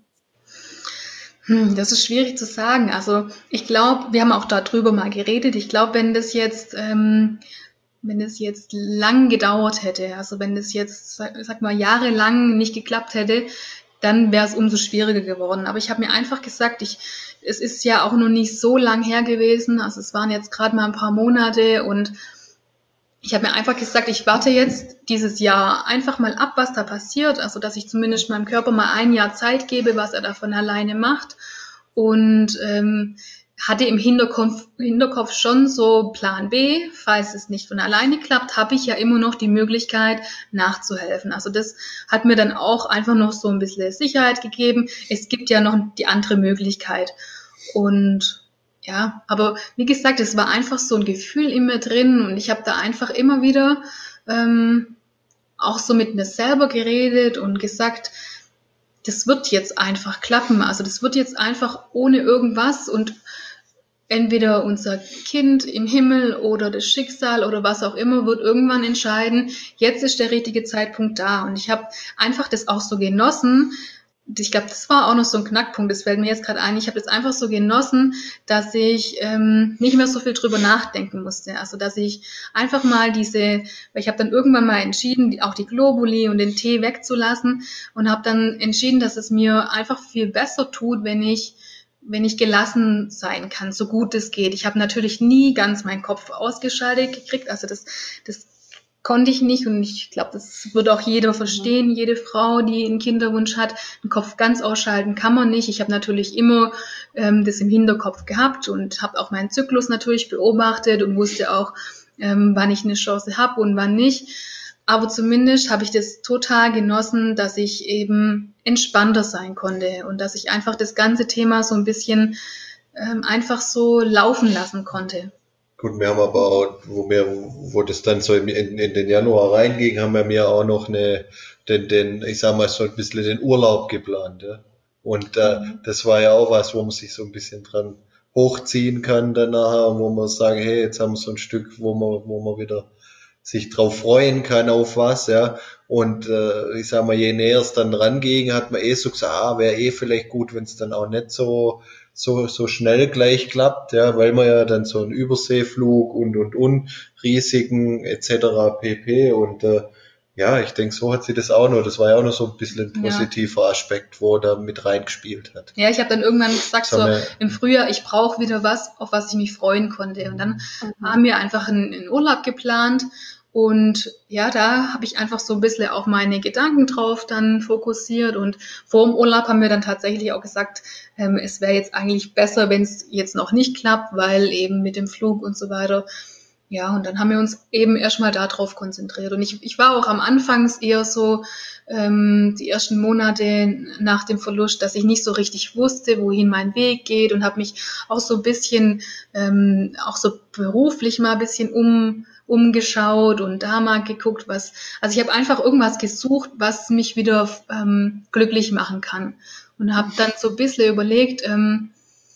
Hm, das ist schwierig zu sagen. Also ich glaube, wir haben auch darüber mal geredet. Ich glaube, wenn das jetzt... Ähm, wenn es jetzt lang gedauert hätte, also wenn es jetzt, sag, sag mal, jahrelang nicht geklappt hätte, dann wäre es umso schwieriger geworden. Aber ich habe mir einfach gesagt, ich, es ist ja auch noch nicht so lang her gewesen, also es waren jetzt gerade mal ein paar Monate und ich habe mir einfach gesagt, ich warte jetzt dieses Jahr einfach mal ab, was da passiert, also dass ich zumindest meinem Körper mal ein Jahr Zeit gebe, was er da von alleine macht und ähm, hatte im Hinterkopf, Hinterkopf schon so Plan B, falls es nicht von alleine klappt, habe ich ja immer noch die Möglichkeit nachzuhelfen. Also das hat mir dann auch einfach noch so ein bisschen Sicherheit gegeben. Es gibt ja noch die andere Möglichkeit. Und ja, aber wie gesagt, es war einfach so ein Gefühl in mir drin und ich habe da einfach immer wieder ähm, auch so mit mir selber geredet und gesagt, das wird jetzt einfach klappen. Also das wird jetzt einfach ohne irgendwas und entweder unser Kind im Himmel oder das Schicksal oder was auch immer wird irgendwann entscheiden, jetzt ist der richtige Zeitpunkt da. Und ich habe einfach das auch so genossen. Ich glaube, das war auch noch so ein Knackpunkt, das fällt mir jetzt gerade ein. Ich habe das einfach so genossen, dass ich ähm, nicht mehr so viel drüber nachdenken musste. Also dass ich einfach mal diese, weil ich habe dann irgendwann mal entschieden, auch die Globuli und den Tee wegzulassen und habe dann entschieden, dass es mir einfach viel besser tut, wenn ich wenn ich gelassen sein kann, so gut es geht. Ich habe natürlich nie ganz meinen Kopf ausgeschaltet gekriegt, also das, das konnte ich nicht und ich glaube, das wird auch jeder verstehen, jede Frau, die einen Kinderwunsch hat, den Kopf ganz ausschalten kann man nicht. Ich habe natürlich immer ähm, das im Hinterkopf gehabt und habe auch meinen Zyklus natürlich beobachtet und wusste auch, ähm, wann ich eine Chance habe und wann nicht. Aber zumindest habe ich das total genossen, dass ich eben entspannter sein konnte und dass ich einfach das ganze Thema so ein bisschen ähm, einfach so laufen lassen konnte. Gut, wir haben aber auch, wo wir, wo das dann so in, in den Januar reinging, haben wir mir auch noch eine, den, den, ich sag mal so ein bisschen den Urlaub geplant, ja. Und äh, mhm. das war ja auch was, wo man sich so ein bisschen dran hochziehen kann danach, wo man sagen, hey, jetzt haben wir so ein Stück, wo man, wo man wieder sich drauf freuen kann auf was, ja. Und äh, ich sag mal, je näher es dann ranging, hat man eh so gesagt, ah, wäre eh vielleicht gut, wenn es dann auch nicht so so so schnell gleich klappt, ja, weil man ja dann so einen Überseeflug und und und Risiken et cetera pp. Und äh, ja, ich denke, so hat sie das auch noch. Das war ja auch noch so ein bisschen ein positiver ja. Aspekt, wo da mit reingespielt hat. Ja, ich habe dann irgendwann gesagt, so im Frühjahr, ich brauche wieder was, auf was ich mich freuen konnte. Und dann mhm. haben wir einfach einen, einen Urlaub geplant. Und ja, da habe ich einfach so ein bisschen auch meine Gedanken drauf dann fokussiert. Und vor dem Urlaub haben wir dann tatsächlich auch gesagt, ähm, es wäre jetzt eigentlich besser, wenn es jetzt noch nicht klappt, weil eben mit dem Flug und so weiter. Ja, und dann haben wir uns eben erstmal darauf konzentriert. Und ich, ich war auch am Anfang eher so, ähm, die ersten Monate nach dem Verlust, dass ich nicht so richtig wusste, wohin mein Weg geht und habe mich auch so ein bisschen, ähm, auch so beruflich mal ein bisschen um umgeschaut und da mal geguckt, was, also ich habe einfach irgendwas gesucht, was mich wieder ähm, glücklich machen kann und habe dann so ein bisschen überlegt, ähm,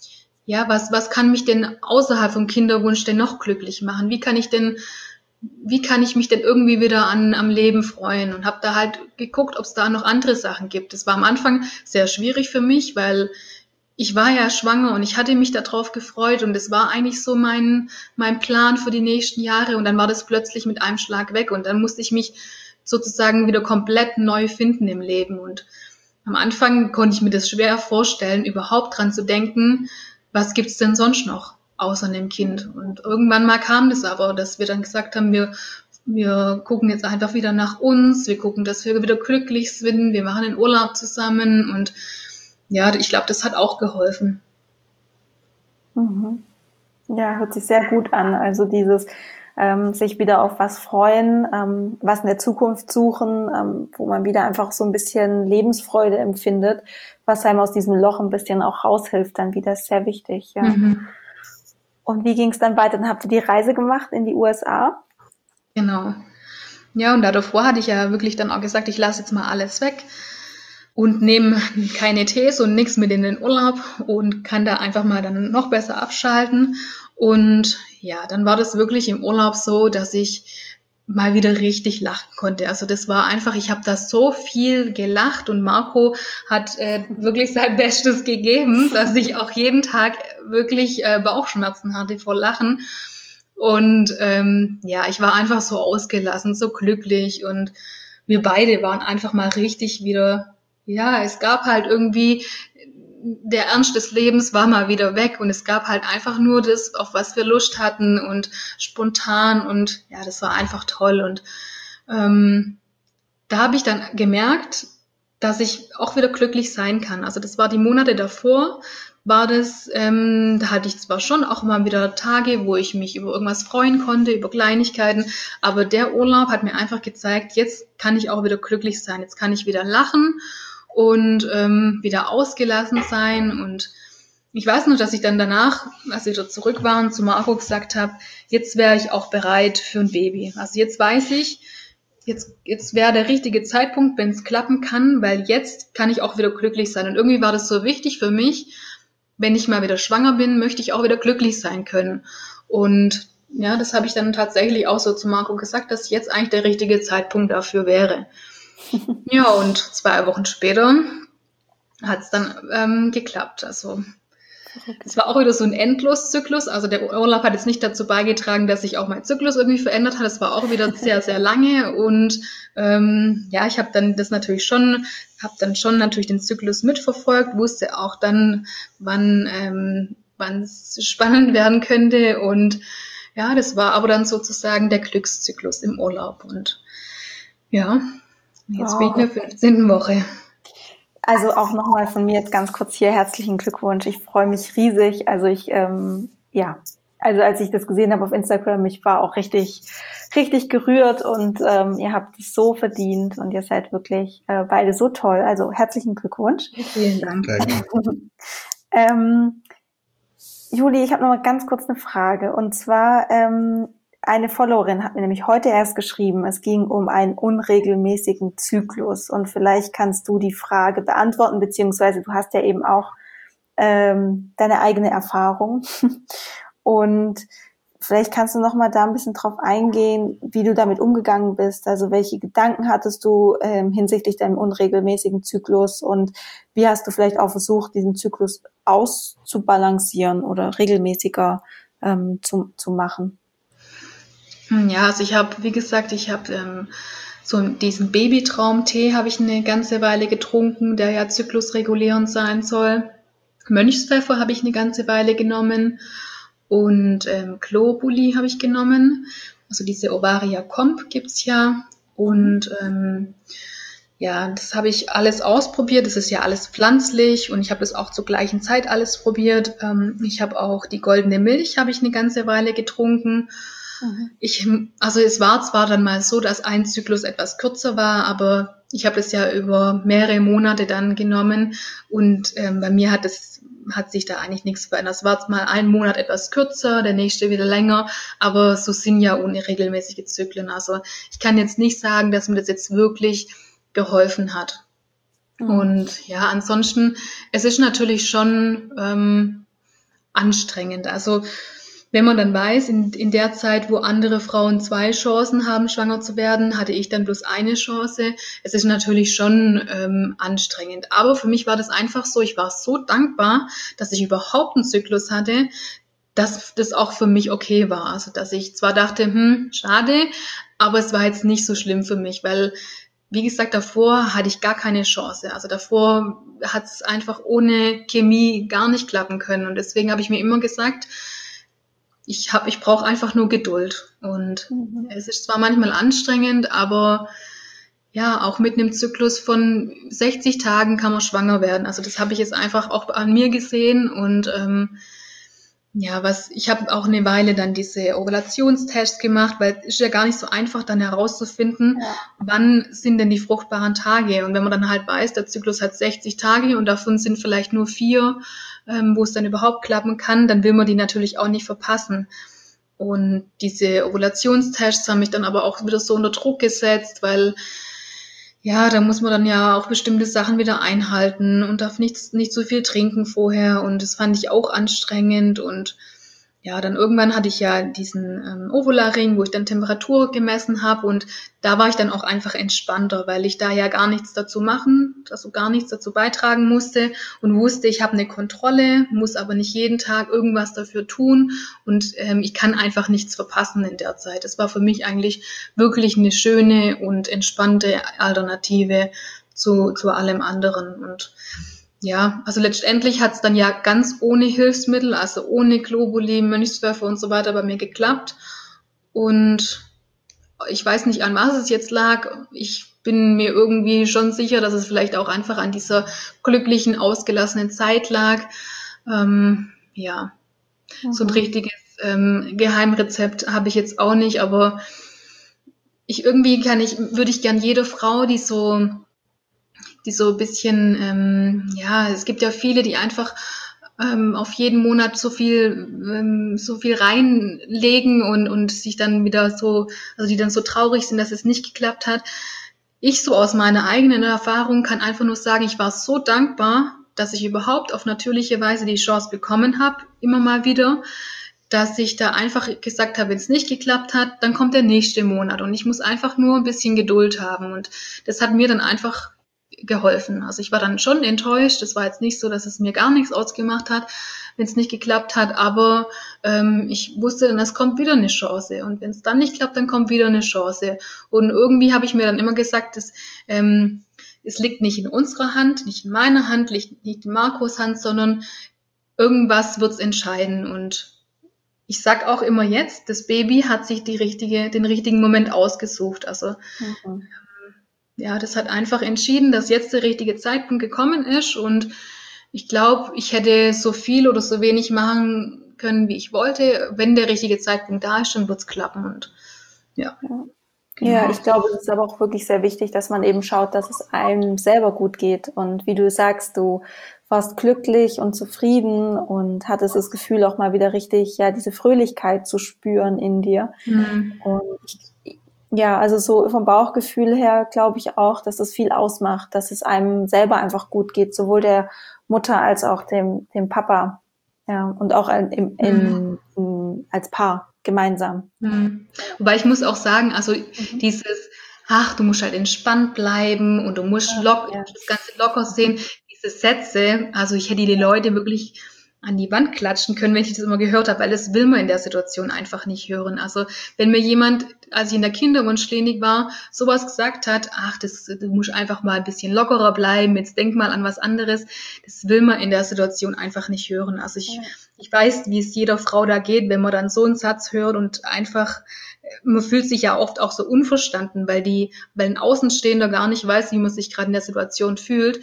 ja, was, was kann mich denn außerhalb vom Kinderwunsch denn noch glücklich machen? Wie kann ich denn, wie kann ich mich denn irgendwie wieder an, am Leben freuen? Und habe da halt geguckt, ob es da noch andere Sachen gibt. Das war am Anfang sehr schwierig für mich, weil ich war ja schwanger und ich hatte mich darauf gefreut und es war eigentlich so mein, mein Plan für die nächsten Jahre und dann war das plötzlich mit einem Schlag weg und dann musste ich mich sozusagen wieder komplett neu finden im Leben und am Anfang konnte ich mir das schwer vorstellen, überhaupt dran zu denken, was gibt's denn sonst noch außer einem Kind? Und irgendwann mal kam das aber, dass wir dann gesagt haben, wir, wir gucken jetzt einfach wieder nach uns, wir gucken, dass wir wieder glücklich sind, wir machen den Urlaub zusammen und ja, ich glaube, das hat auch geholfen. Mhm. Ja, hört sich sehr gut an. Also dieses ähm, sich wieder auf was freuen, ähm, was in der Zukunft suchen, ähm, wo man wieder einfach so ein bisschen Lebensfreude empfindet, was einem aus diesem Loch ein bisschen auch raushilft, dann wieder ist sehr wichtig. Ja. Mhm. Und wie ging es dann weiter? Dann habt ihr die Reise gemacht in die U S A? Genau. Ja, und davor hatte ich ja wirklich dann auch gesagt, ich lasse jetzt mal alles weg und nehme keine Tees und nichts mit in den Urlaub und kann da einfach mal dann noch besser abschalten. Und ja, dann war das wirklich im Urlaub so, dass ich mal wieder richtig lachen konnte. Also das war einfach, ich habe da so viel gelacht und Marco hat äh, wirklich sein Bestes gegeben, dass ich auch jeden Tag wirklich äh, Bauchschmerzen hatte vor Lachen. Und ähm, ja, ich war einfach so ausgelassen, so glücklich und wir beide waren einfach mal richtig wieder, ja, es gab halt irgendwie, der Ernst des Lebens war mal wieder weg und es gab halt einfach nur das, auf was wir Lust hatten und spontan und ja, das war einfach toll und ähm, da habe ich dann gemerkt, dass ich auch wieder glücklich sein kann. Also das war die Monate davor, war das, ähm, da hatte ich zwar schon auch mal wieder Tage, wo ich mich über irgendwas freuen konnte, über Kleinigkeiten, aber der Urlaub hat mir einfach gezeigt, jetzt kann ich auch wieder glücklich sein, jetzt kann ich wieder lachen und ähm, wieder ausgelassen sein und ich weiß noch, dass ich dann danach, als wir wieder zurück waren, zu Marco gesagt habe, jetzt wäre ich auch bereit für ein Baby. Also jetzt weiß ich, jetzt, jetzt wäre der richtige Zeitpunkt, wenn es klappen kann, weil jetzt kann ich auch wieder glücklich sein. Und irgendwie war das so wichtig für mich, wenn ich mal wieder schwanger bin, möchte ich auch wieder glücklich sein können. Und ja, das habe ich dann tatsächlich auch so zu Marco gesagt, dass jetzt eigentlich der richtige Zeitpunkt dafür wäre. Ja, und zwei Wochen später hat es dann ähm, geklappt. Also es war auch wieder so ein Endloszyklus. Also der Urlaub hat jetzt nicht dazu beigetragen, dass sich auch mein Zyklus irgendwie verändert hat. Es war auch wieder sehr, sehr lange. Und ähm, ja, ich habe dann das natürlich schon, habe dann schon natürlich den Zyklus mitverfolgt, wusste auch dann, wann ähm, wann es spannend werden könnte. Und ja, das war aber dann sozusagen der Glückszyklus im Urlaub. Und ja, jetzt bin ich in der fünfzehnten Woche. Also auch nochmal von mir jetzt ganz kurz hier herzlichen Glückwunsch. Ich freue mich riesig. Also ich, ähm, ja, also als ich das gesehen habe auf Instagram, ich war auch richtig, richtig gerührt und ähm, ihr habt es so verdient und ihr seid wirklich äh, beide so toll. Also herzlichen Glückwunsch. Vielen Dank. ähm, Juli, ich habe noch mal ganz kurz eine Frage und zwar ähm, eine Followerin hat mir nämlich heute erst geschrieben, es ging um einen unregelmäßigen Zyklus und vielleicht kannst du die Frage beantworten, beziehungsweise du hast ja eben auch ähm, deine eigene Erfahrung und vielleicht kannst du noch mal da ein bisschen drauf eingehen, wie du damit umgegangen bist, also welche Gedanken hattest du ähm, hinsichtlich deinem unregelmäßigen Zyklus und wie hast du vielleicht auch versucht, diesen Zyklus auszubalancieren oder regelmäßiger ähm, zu, zu machen? Ja, also ich habe, wie gesagt, ich habe ähm, so diesen Babytraum-Tee habe ich eine ganze Weile getrunken, der ja zyklusregulierend sein soll. Mönchspfeffer habe ich eine ganze Weile genommen und ähm, Globuli habe ich genommen. Also diese Ovaria Comp gibt's ja und ähm, ja, das habe ich alles ausprobiert. Das ist ja alles pflanzlich und ich habe das auch zur gleichen Zeit alles probiert. Ähm, ich habe auch die goldene Milch habe ich eine ganze Weile getrunken. Ich, also es war zwar dann mal so, dass ein Zyklus etwas kürzer war, aber ich habe das ja über mehrere Monate dann genommen und ähm, bei mir hat es hat sich da eigentlich nichts verändert. Es war mal ein Monat etwas kürzer, der nächste wieder länger, aber so sind ja unregelmäßige Zyklen. Also ich kann jetzt nicht sagen, dass mir das jetzt wirklich geholfen hat. Mhm. Und ja, ansonsten, es ist natürlich schon ähm, anstrengend. Also wenn man dann weiß, in, in der Zeit, wo andere Frauen zwei Chancen haben, schwanger zu werden, hatte ich dann bloß eine Chance. Es ist natürlich schon ähm, anstrengend. Aber für mich war das einfach so, ich war so dankbar, dass ich überhaupt einen Zyklus hatte, dass das auch für mich okay war. Also dass ich zwar dachte, hm, schade, aber es war jetzt nicht so schlimm für mich, weil, wie gesagt, davor hatte ich gar keine Chance. Also davor hat es einfach ohne Chemie gar nicht klappen können. Und deswegen habe ich mir immer gesagt, ich habe, ich brauche einfach nur Geduld. Und mhm. es ist zwar manchmal anstrengend, aber ja, auch mit einem Zyklus von sechzig Tagen kann man schwanger werden. Also das habe ich jetzt einfach auch an mir gesehen und ähm, ja, was ich habe auch eine Weile dann diese Ovulationstests gemacht, weil es ist ja gar nicht so einfach dann herauszufinden, ja. wann sind denn die fruchtbaren Tage. Und wenn man dann halt weiß, der Zyklus hat sechzig Tage und davon sind vielleicht nur vier, ähm, wo es dann überhaupt klappen kann, dann will man die natürlich auch nicht verpassen. Und diese Ovulationstests haben mich dann aber auch wieder so unter Druck gesetzt, weil ja, da muss man dann ja auch bestimmte Sachen wieder einhalten und darf nicht, nicht so viel trinken vorher und das fand ich auch anstrengend und ja, dann irgendwann hatte ich ja diesen ähm, Ovularing, wo ich dann Temperatur gemessen habe und da war ich dann auch einfach entspannter, weil ich da ja gar nichts dazu machen, also gar nichts dazu beitragen musste und wusste, ich habe eine Kontrolle, muss aber nicht jeden Tag irgendwas dafür tun und ähm, ich kann einfach nichts verpassen in der Zeit. Das war für mich eigentlich wirklich eine schöne und entspannte Alternative zu, zu allem anderen und ja, also letztendlich hat es dann ja ganz ohne Hilfsmittel, also ohne Globuli, Mönchspfeffer und so weiter bei mir geklappt. Und ich weiß nicht, an was es jetzt lag. Ich bin mir irgendwie schon sicher, dass es vielleicht auch einfach an dieser glücklichen, ausgelassenen Zeit lag. Ähm, ja, mhm. so ein richtiges ähm, Geheimrezept habe ich jetzt auch nicht, aber ich irgendwie kann ich, würde ich gern jede Frau, die so die so ein bisschen, ähm, ja, es gibt ja viele, die einfach ähm, auf jeden Monat so viel, ähm, so viel reinlegen und, und sich dann wieder so, also die dann so traurig sind, dass es nicht geklappt hat. Ich so aus meiner eigenen Erfahrung kann einfach nur sagen, ich war so dankbar, dass ich überhaupt auf natürliche Weise die Chance bekommen habe, immer mal wieder, dass ich da einfach gesagt habe, wenn es nicht geklappt hat, dann kommt der nächste Monat und ich muss einfach nur ein bisschen Geduld haben und das hat mir dann einfach geholfen. Also ich war dann schon enttäuscht. Es war jetzt nicht so, dass es mir gar nichts ausgemacht hat, wenn es nicht geklappt hat, aber ähm, ich wusste dann, es kommt wieder eine Chance und wenn es dann nicht klappt, dann kommt wieder eine Chance. Und irgendwie habe ich mir dann immer gesagt, dass ähm, es liegt nicht in unserer Hand, nicht in meiner Hand, liegt nicht in Marcos Hand, sondern irgendwas wird es entscheiden und ich sag auch immer jetzt, das Baby hat sich die richtige, den richtigen Moment ausgesucht. Also Mhm. ja, das hat einfach entschieden, dass jetzt der richtige Zeitpunkt gekommen ist und ich glaube, ich hätte so viel oder so wenig machen können, wie ich wollte. Wenn der richtige Zeitpunkt da ist, dann wird's klappen und ja, Ja. Ja, genau. ich glaube, es ist aber auch wirklich sehr wichtig, dass man eben schaut, dass es einem selber gut geht. Und wie du sagst, du warst glücklich und zufrieden und hattest das Gefühl, auch mal wieder richtig, ja, diese Fröhlichkeit zu spüren in dir. Mhm. Und ich, ja, also so vom Bauchgefühl her glaube ich auch, dass das viel ausmacht, dass es einem selber einfach gut geht, sowohl der Mutter als auch dem, dem Papa. Ja, und auch in, in, in, in, als Paar gemeinsam. Mhm. Wobei ich muss auch sagen, also Mhm. dieses, ach, du musst halt entspannt bleiben und du musst lock, Ja. das Ganze locker sehen, diese Sätze, also ich hätte die Leute wirklich an die Wand klatschen können, wenn ich das immer gehört habe, weil das will man in der Situation einfach nicht hören. Also wenn mir jemand, als ich in der Kinderwunschklinik war, sowas gesagt hat, ach, das, du musst einfach mal ein bisschen lockerer bleiben, jetzt denk mal an was anderes, das will man in der Situation einfach nicht hören. Also ich, ich weiß, wie es jeder Frau da geht, wenn man dann so einen Satz hört und einfach, man fühlt sich ja oft auch so unverstanden, weil die, weil ein Außenstehender gar nicht weiß, wie man sich gerade in der Situation fühlt.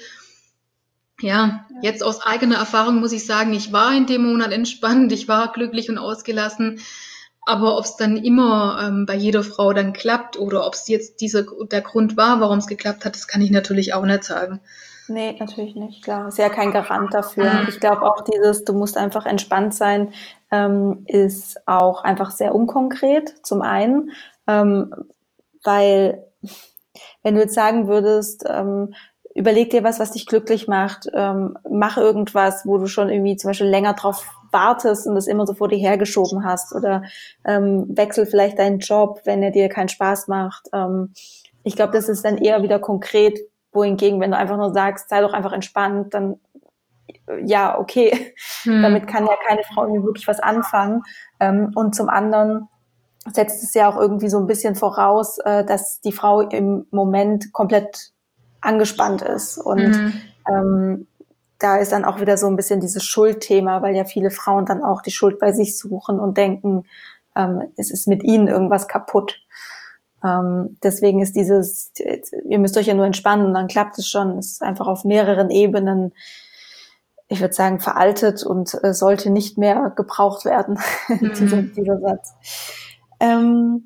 Ja, jetzt aus eigener Erfahrung muss ich sagen, ich war in dem Monat entspannt, ich war glücklich und ausgelassen. Aber ob es dann immer ähm, bei jeder Frau dann klappt oder ob es jetzt dieser der Grund war, warum es geklappt hat, das kann ich natürlich auch nicht sagen. Nee, natürlich nicht, klar. Ist ja kein Garant dafür. Ich glaube auch dieses, du musst einfach entspannt sein, ähm, ist auch einfach sehr unkonkret, zum einen, ähm, weil wenn du jetzt sagen würdest, ähm, überleg dir was, was dich glücklich macht, ähm, mach irgendwas, wo du schon irgendwie zum Beispiel länger drauf wartest und das immer so vor dir hergeschoben hast oder ähm, wechsel vielleicht deinen Job, wenn er dir keinen Spaß macht. Ähm, ich glaube, das ist dann eher wieder konkret, wohingegen, wenn du einfach nur sagst, sei doch einfach entspannt, dann äh, ja, okay, Hm. damit kann ja keine Frau irgendwie wirklich was anfangen. Ähm, und zum anderen setzt es ja auch irgendwie so ein bisschen voraus, äh, dass die Frau im Moment komplett angespannt ist. Und Mhm. ähm, da ist dann auch wieder so ein bisschen dieses Schuldthema, weil ja viele Frauen dann auch die Schuld bei sich suchen und denken, ähm, es ist mit ihnen irgendwas kaputt. Ähm, deswegen ist dieses, ihr müsst euch ja nur entspannen und dann klappt es schon, es ist einfach auf mehreren Ebenen, ich würde sagen, veraltet und äh, sollte nicht mehr gebraucht werden, Mhm. dieser, dieser Satz. Ähm,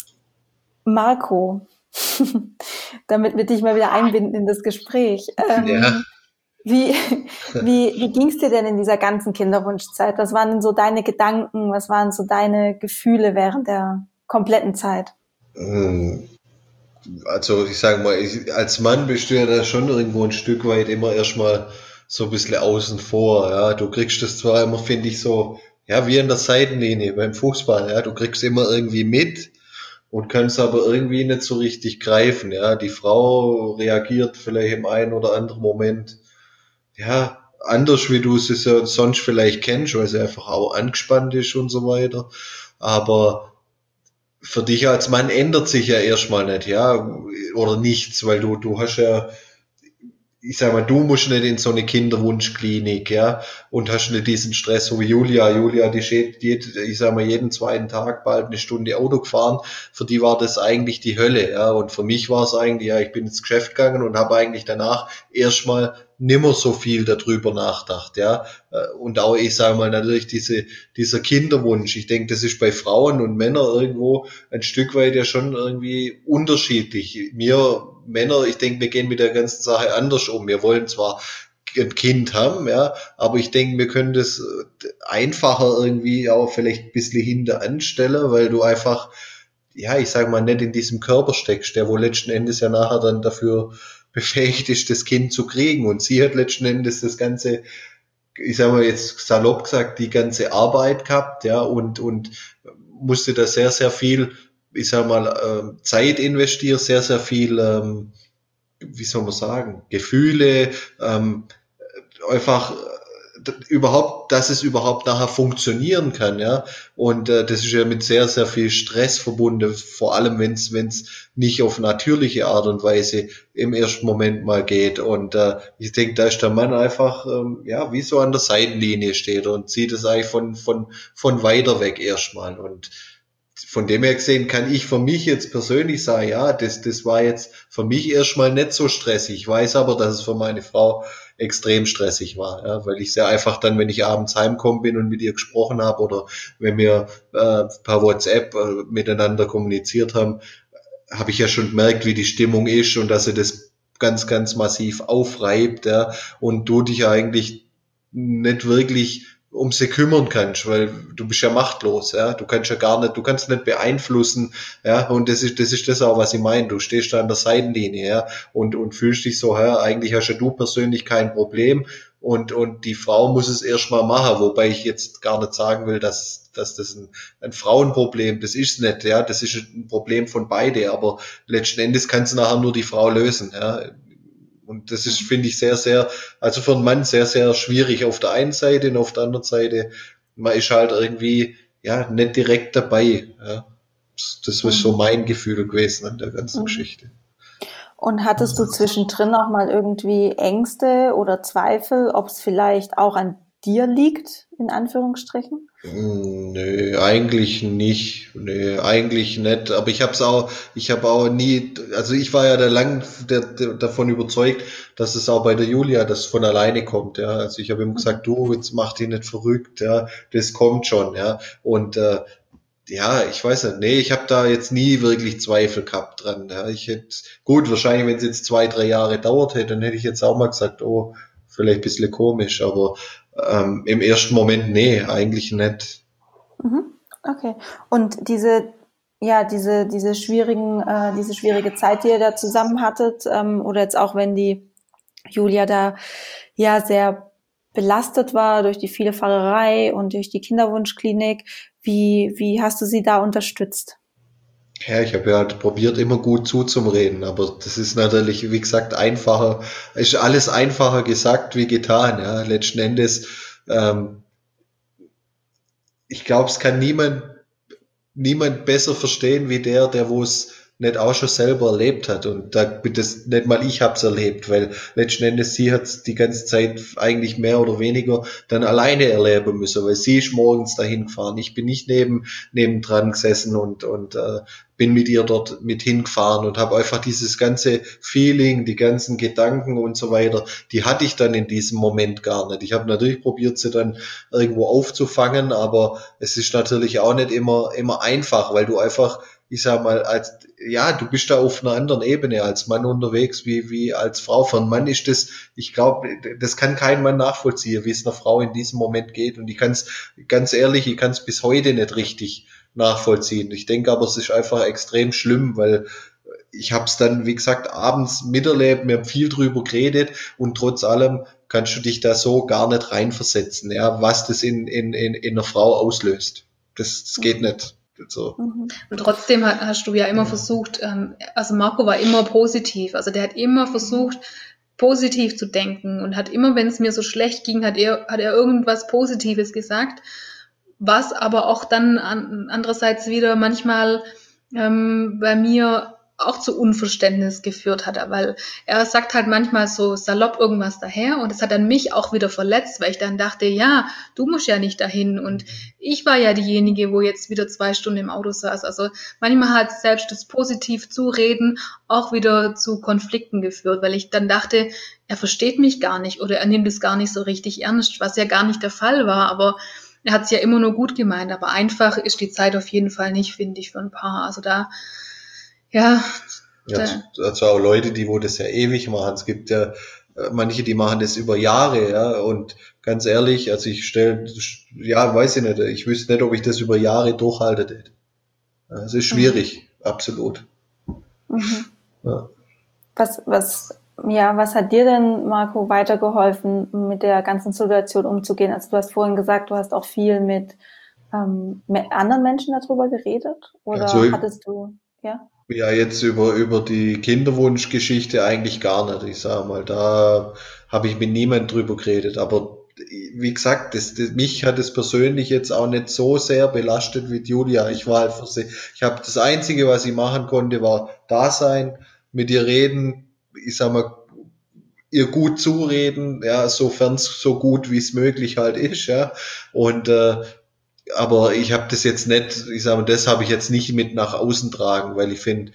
Marco, damit wir dich mal wieder einbinden in das Gespräch. Ähm, Ja. Wie, wie, wie ging es dir denn in dieser ganzen Kinderwunschzeit? Was waren denn so deine Gedanken? Was waren so deine Gefühle während der kompletten Zeit? Ähm, Also ich sage mal, ich, als Mann bist du ja da schon irgendwo ein Stück weit immer erstmal so ein bisschen außen vor. Ja, du kriegst das zwar immer, finde ich, so, ja, wie an der Seitenlinie beim Fußball. Ja, du kriegst immer irgendwie mit und kannst aber irgendwie nicht so richtig greifen. Ja, die Frau reagiert vielleicht im einen oder anderen Moment, ja, anders wie du es ja sonst vielleicht kennst, weil sie einfach auch angespannt ist und so weiter. Aber für dich als Mann ändert sich ja erstmal nicht, ja, oder nichts, weil du, du hast ja, ich sag mal, du musst nicht in so eine Kinderwunschklinik, ja, und hast nicht diesen Stress, so wie Julia. Julia, die steht, ich sag mal, jeden zweiten Tag bald eine Stunde Auto gefahren. Für die war das eigentlich die Hölle, ja, und für mich war es eigentlich, ja, ich bin ins Geschäft gegangen und habe eigentlich danach erstmal nimmer so viel darüber nachgedacht, ja, und auch, ich sage mal, natürlich diese, dieser Kinderwunsch, ich denke, das ist bei Frauen und Männern irgendwo ein Stück weit ja schon irgendwie unterschiedlich. Wir Männer, ich denke, wir gehen mit der ganzen Sache anders um. Wir wollen zwar ein Kind haben, ja, aber ich denke, wir können das einfacher irgendwie auch vielleicht ein bisschen hinter anstellen, weil du einfach, ja, ich sage mal, nicht in diesem Körper steckst, der wohl letzten Endes ja nachher dann dafür befähigt ist, das Kind zu kriegen. Und sie hat letzten Endes das ganze, ich sage mal jetzt salopp gesagt, die ganze Arbeit gehabt, ja, und, und musste da sehr, sehr viel, ich sag mal, äh, Zeit investieren, sehr, sehr viel, ähm, wie soll man sagen, Gefühle, ähm, einfach d- überhaupt, dass es überhaupt nachher funktionieren kann, ja. Und äh, das ist ja mit sehr, sehr viel Stress verbunden, vor allem wenn es wenn es nicht auf natürliche Art und Weise im ersten Moment mal geht. Und äh, ich denke, da ist der Mann einfach, ähm, ja, wie so an der Seitenlinie steht und sieht es eigentlich von von von weiter weg erstmal. Und von dem her gesehen kann ich für mich jetzt persönlich sagen, ja, das, das war jetzt für mich erstmal nicht so stressig. Ich weiß aber, dass es für meine Frau extrem stressig war, ja, weil ich sehr einfach dann, wenn ich abends heimgekommen bin und mit ihr gesprochen habe oder wenn wir äh, per WhatsApp äh, miteinander kommuniziert haben, habe ich ja schon gemerkt, wie die Stimmung ist und dass sie das ganz, ganz massiv aufreibt, ja, und du dich eigentlich nicht wirklich um sie kümmern kannst, weil du bist ja machtlos, ja, du kannst ja gar nicht, du kannst nicht beeinflussen, ja, und das ist, das ist das auch, was ich meine, du stehst da an der Seitenlinie, ja, und, und fühlst dich so, ja, eigentlich hast ja du persönlich kein Problem und, und die Frau muss es erstmal machen, wobei ich jetzt gar nicht sagen will, dass, dass das ein, ein Frauenproblem, das ist nicht, ja, das ist ein Problem von beide, aber letzten Endes kann es nachher nur die Frau lösen, ja. Und das ist, finde ich, sehr, sehr, also für einen Mann sehr, sehr schwierig auf der einen Seite und auf der anderen Seite, man ist halt irgendwie, ja, nicht direkt dabei. Ja. Das, das ist so mein Gefühl gewesen an der ganzen Mhm. Geschichte. Und hattest du zwischendrin auch mal irgendwie Ängste oder Zweifel, ob es vielleicht auch an dir liegt, in Anführungsstrichen? Hm, nö, eigentlich nicht. Nö, eigentlich nicht. Aber ich habe es auch, ich habe auch nie, also ich war ja da lang der, der, davon überzeugt, dass es auch bei der Julia das von alleine kommt. Ja, also ich habe ihm gesagt, du, jetzt mach dich nicht verrückt. Ja, das kommt schon. Ja, und äh, ja, ich weiß nicht, nee, ich habe da jetzt nie wirklich Zweifel gehabt dran. Ja, ich hätte, gut, wahrscheinlich, wenn es jetzt zwei, drei Jahre dauert hätte, dann hätte ich jetzt auch mal gesagt, oh, vielleicht ein bisschen komisch, aber ähm, im ersten Moment, nee, eigentlich nicht. Mhm. Okay. Und diese, ja, diese, diese schwierigen, äh, diese schwierige Zeit, die ihr da zusammen hattet, ähm, oder jetzt auch wenn die Julia da ja sehr belastet war durch die viele Fahrerei und durch die Kinderwunschklinik, wie, wie hast du sie da unterstützt? Ja, ich habe ja halt probiert, immer gut zuzureden, aber das ist natürlich, wie gesagt, einfacher, ist alles einfacher gesagt wie getan, ja. Letzten Endes, ähm, ich glaube, es kann niemand niemand besser verstehen wie der, der wo es nicht auch schon selber erlebt hat. Und da das nicht mal ich hab's erlebt, weil letzten Endes sie hat's die ganze Zeit eigentlich mehr oder weniger dann alleine erleben müssen, weil sie ist morgens dahin gefahren. Ich bin nicht neben nebendran gesessen und und äh, bin mit ihr dort mit hingefahren und habe einfach dieses ganze Feeling, die ganzen Gedanken und so weiter, die hatte ich dann in diesem Moment gar nicht. Ich habe natürlich probiert, sie dann irgendwo aufzufangen, aber es ist natürlich auch nicht immer immer einfach, weil du einfach, ich sag mal, als ja, du bist da auf einer anderen Ebene als Mann unterwegs wie wie als Frau. Für einen Mann ist das, ich glaube, das kann kein Mann nachvollziehen, wie es einer Frau in diesem Moment geht. Und ich kann es ganz ehrlich, ich kann es bis heute nicht richtig nachvollziehen. Ich denke aber, es ist einfach extrem schlimm, weil ich habe es dann, wie gesagt, abends miterlebt, wir haben viel drüber geredet und trotz allem kannst du dich da so gar nicht reinversetzen, ja, was das in, in, in, in einer Frau auslöst. Das, das geht nicht. So. Mhm. Und trotzdem hast du ja immer versucht, also Marco war immer positiv, also der hat immer versucht, positiv zu denken und hat immer, wenn es mir so schlecht ging, hat er, hat er irgendwas Positives gesagt, was aber auch dann an, andererseits wieder manchmal ähm, bei mir auch zu Unverständnis geführt hat, weil er sagt halt manchmal so salopp irgendwas daher und es hat dann mich auch wieder verletzt, weil ich dann dachte, ja, du musst ja nicht dahin und ich war ja diejenige, wo jetzt wieder zwei Stunden im Auto saß. Also manchmal hat selbst das positiv Zureden auch wieder zu Konflikten geführt, weil ich dann dachte, er versteht mich gar nicht oder er nimmt es gar nicht so richtig ernst, was ja gar nicht der Fall war, aber er hat es ja immer nur gut gemeint, aber einfach ist die Zeit auf jeden Fall nicht, finde ich, für ein Paar. Also da, ja. Ja, also auch Leute, die wo das ja ewig machen. Es gibt ja äh, manche, die machen das über Jahre, ja. Und ganz ehrlich, also ich stelle, ja, weiß ich nicht, ich wüsste nicht, ob ich das über Jahre durchhalte. Es ist schwierig, mhm. absolut. Mhm. Ja. Was, was, ja, was hat dir denn, Marco, weitergeholfen, mit der ganzen Situation umzugehen? Also du hast vorhin gesagt, du hast auch viel mit, ähm, mit anderen Menschen darüber geredet? Oder also, hattest du, ja? Ja, jetzt über, über die Kinderwunschgeschichte eigentlich gar nicht. Ich sage mal, da habe ich mit niemand drüber geredet. Aber wie gesagt, das, das, mich hat es persönlich jetzt auch nicht so sehr belastet wie Julia. Ich war halt für sie, ich habe das Einzige, was ich machen konnte, war da sein, mit ihr reden, ich sag mal, ihr gut zureden, ja, sofern es so gut wie es möglich halt ist, ja. Und äh, aber ich habe das jetzt nicht, ich sage mal, das habe ich jetzt nicht mit nach außen tragen, weil ich finde,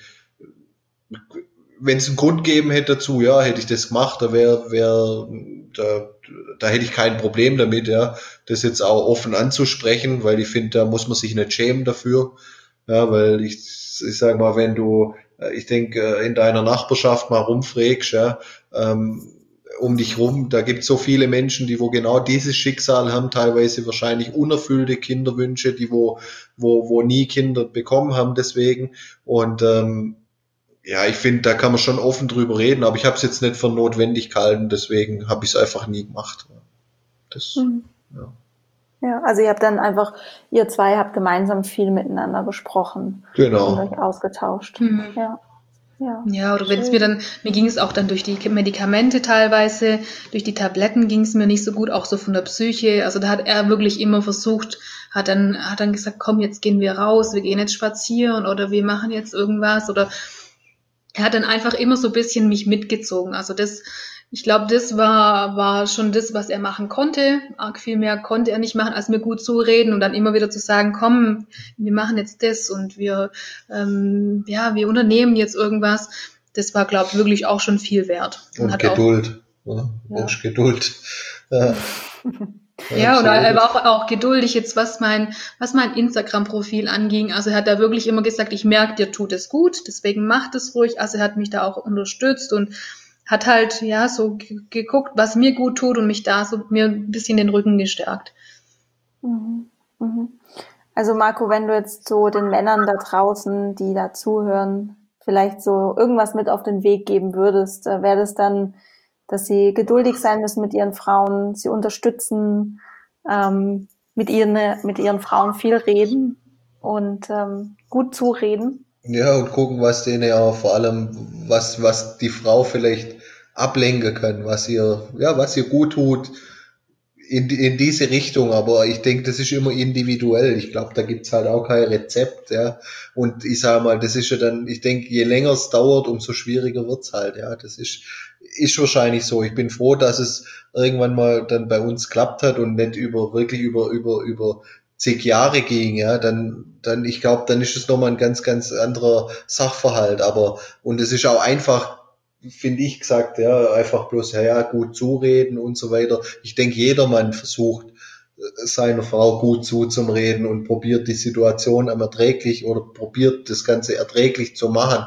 wenn es einen Grund gegeben hätte dazu, ja, hätte ich das gemacht, da wäre, wär, da, da hätte ich kein Problem damit, ja, das jetzt auch offen anzusprechen, weil ich finde, da muss man sich nicht schämen dafür, ja, weil ich, ich sage mal, wenn du, ich denke, in deiner Nachbarschaft mal rumfrägst, ja, ähm, um dich rum, da gibt es so viele Menschen, die wo genau dieses Schicksal haben, teilweise wahrscheinlich unerfüllte Kinderwünsche, die wo, wo, wo nie Kinder bekommen haben deswegen und ähm, ja, ich finde, da kann man schon offen drüber reden, aber ich habe es jetzt nicht für notwendig gehalten, deswegen habe ich es einfach nie gemacht. Das, Mhm. ja. Ja, also ihr habt dann einfach, ihr zwei habt gemeinsam viel miteinander gesprochen Genau. und euch ausgetauscht. Mhm. Ja. Ja, Ja, oder wenn es schön. mir dann, mir ging es auch dann durch die Medikamente teilweise, durch die Tabletten ging es mir nicht so gut, auch so von der Psyche. Also da hat er wirklich immer versucht, hat dann, hat dann gesagt, komm, jetzt gehen wir raus, wir gehen jetzt spazieren oder wir machen jetzt irgendwas oder er hat dann einfach immer so ein bisschen mich mitgezogen. Also das, ich glaube, das war, war schon das, was er machen konnte. Arg viel mehr konnte er nicht machen, als mir gut zureden und dann immer wieder zu sagen, komm, wir machen jetzt das und wir, ähm, ja, wir unternehmen jetzt irgendwas. Das war, glaube ich, wirklich auch schon viel wert. Und hat Geduld. Auch, ja, Ja. brauchst Geduld. Ja. Ja, und er absolut. war auch, auch geduldig jetzt, was mein, was mein Instagram-Profil anging. Also er hat da wirklich immer gesagt, ich merke, dir tut es gut, deswegen macht es ruhig. Also er hat mich da auch unterstützt und hat halt, ja, so g- geguckt, was mir gut tut und mich da so mir ein bisschen den Rücken gestärkt. Mhm. Mhm. Also Marco, wenn du jetzt so den Männern da draußen, die da zuhören, vielleicht so irgendwas mit auf den Weg geben würdest, äh, wäre das dann, dass sie geduldig sein müssen mit ihren Frauen, sie unterstützen, ähm, mit ihren, mit ihren Frauen viel reden und ähm, gut zureden. Ja, und gucken, was denen auch vor allem, was, was die Frau vielleicht ablenken kann, was ihr, ja, was ihr gut tut, in, in diese Richtung, aber ich denke, das ist immer individuell. Ich glaube, da gibt's halt auch kein Rezept, ja. Und ich sage mal, das ist ja dann, ich denke, je länger es dauert, umso schwieriger wird's halt, ja. Das ist, ist wahrscheinlich so. Ich bin froh, dass es irgendwann mal dann bei uns klappt hat und nicht über, wirklich über, über, über zig Jahre ging, ja. Dann, dann, ich glaube, dann ist es nochmal ein ganz, ganz anderer Sachverhalt. Aber, und es ist auch einfach, finde ich gesagt, ja, einfach bloß, ja, ja, gut zureden und so weiter. Ich denke, jedermann versucht, seiner Frau gut zuzureden und probiert die Situation am erträglich oder probiert das Ganze erträglich zu machen.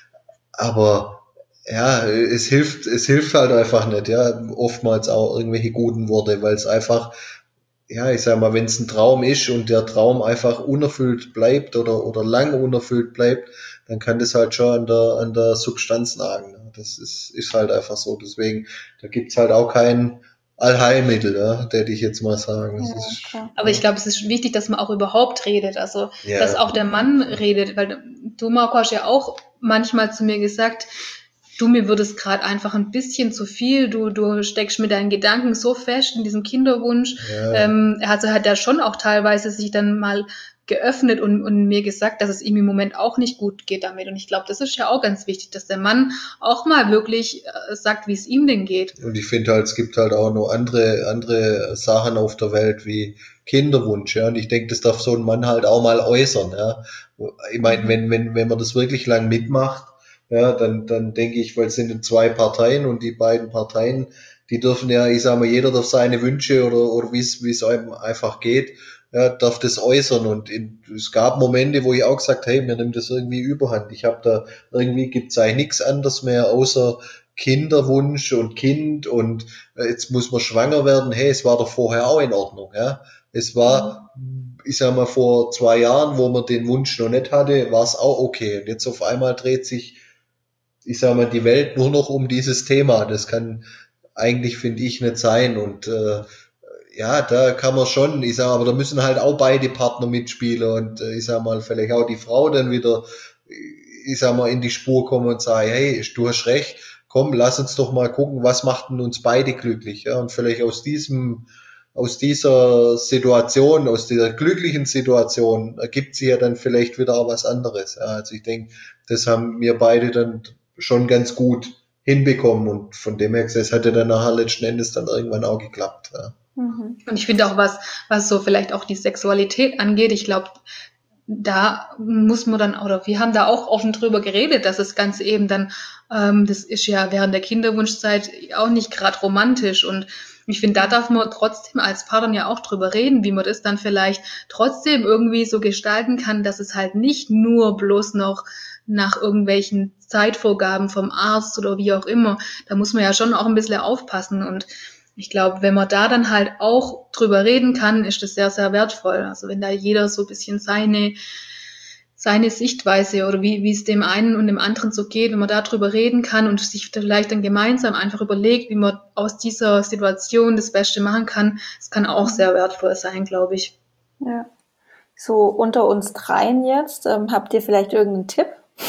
Aber, ja, es hilft, es hilft halt einfach nicht, ja, oftmals auch irgendwelche guten Worte, weil es einfach, ja, ich sag mal, wenn es ein Traum ist und der Traum einfach unerfüllt bleibt oder, oder lang unerfüllt bleibt, dann kann das halt schon an der, an der Substanz nagen. Ne? Das ist, ist halt einfach so. Deswegen, da gibt's halt auch kein Allheilmittel, ja, hätte ich jetzt mal sagen. Das Ja, ist, klar. Aber ich glaube, es ist wichtig, dass man auch überhaupt redet. Also, Ja. dass auch der Mann redet, weil du, Marco, hast ja auch manchmal zu mir gesagt, du, mir wird es gerade einfach ein bisschen zu viel. Du, du steckst mit deinen Gedanken so fest in diesem Kinderwunsch. Ja. Ähm, also hat er schon auch teilweise sich dann mal geöffnet und, und mir gesagt, dass es ihm im Moment auch nicht gut geht damit. Und ich glaube, das ist ja auch ganz wichtig, dass der Mann auch mal wirklich äh, sagt, wie es ihm denn geht. Und ich finde halt, es gibt halt auch noch andere, andere Sachen auf der Welt wie Kinderwunsch, ja. Und ich denke, das darf so ein Mann halt auch mal äußern, ja. Ich meine, wenn, wenn, wenn man das wirklich lang mitmacht, ja, dann, dann denke ich, weil es sind zwei Parteien und die beiden Parteien, die dürfen ja, ich sag mal, jeder darf seine Wünsche oder, oder wie es, wie es einem einfach geht, ja, darf das äußern. Und in, es gab Momente, wo ich auch gesagt, hey, mir nimmt das irgendwie überhand. Ich habe da, irgendwie gibt's eigentlich nichts anderes mehr, außer Kinderwunsch und Kind und äh, jetzt muss man schwanger werden. Hey, es war doch vorher auch in Ordnung, ja. Es war, ich sag mal, vor zwei Jahren, wo man den Wunsch noch nicht hatte, war es auch okay. Und jetzt auf einmal dreht sich, ich sag mal, die Welt nur noch um dieses Thema. Das kann eigentlich, finde ich, nicht sein. Und äh, ja, da kann man schon, ich sag, aber da müssen halt auch beide Partner mitspielen und äh, ich sag mal, vielleicht auch die Frau dann wieder, ich sag mal, in die Spur kommen und sagen, hey, du hast recht, komm, lass uns doch mal gucken, was macht denn uns beide glücklich, ja, und vielleicht aus diesem, aus dieser Situation, aus dieser glücklichen Situation ergibt sich ja dann vielleicht wieder auch was anderes. Ja, also ich denke, das haben wir beide dann schon ganz gut hinbekommen und von dem her, es hat ja dann nachher letzten Endes dann irgendwann auch geklappt. Ja. Mhm. Und ich finde auch, was, was so vielleicht auch die Sexualität angeht, ich glaube, da muss man dann, oder wir haben da auch offen drüber geredet, dass das Ganze eben dann, ähm, das ist ja während der Kinderwunschzeit auch nicht gerade romantisch und ich finde, da darf man trotzdem als Paar dann ja auch drüber reden, wie man das dann vielleicht trotzdem irgendwie so gestalten kann, dass es halt nicht nur bloß noch nach irgendwelchen Zeitvorgaben vom Arzt oder wie auch immer, da muss man ja schon auch ein bisschen aufpassen und ich glaube, wenn man da dann halt auch drüber reden kann, ist das sehr, sehr wertvoll. Also wenn da jeder so ein bisschen seine, seine Sichtweise oder wie, wie es dem einen und dem anderen so geht, wenn man da drüber reden kann und sich vielleicht dann gemeinsam einfach überlegt, wie man aus dieser Situation das Beste machen kann, das kann auch sehr wertvoll sein, glaube ich. Ja. So unter uns dreien jetzt, ähm, habt ihr vielleicht irgendeinen Tipp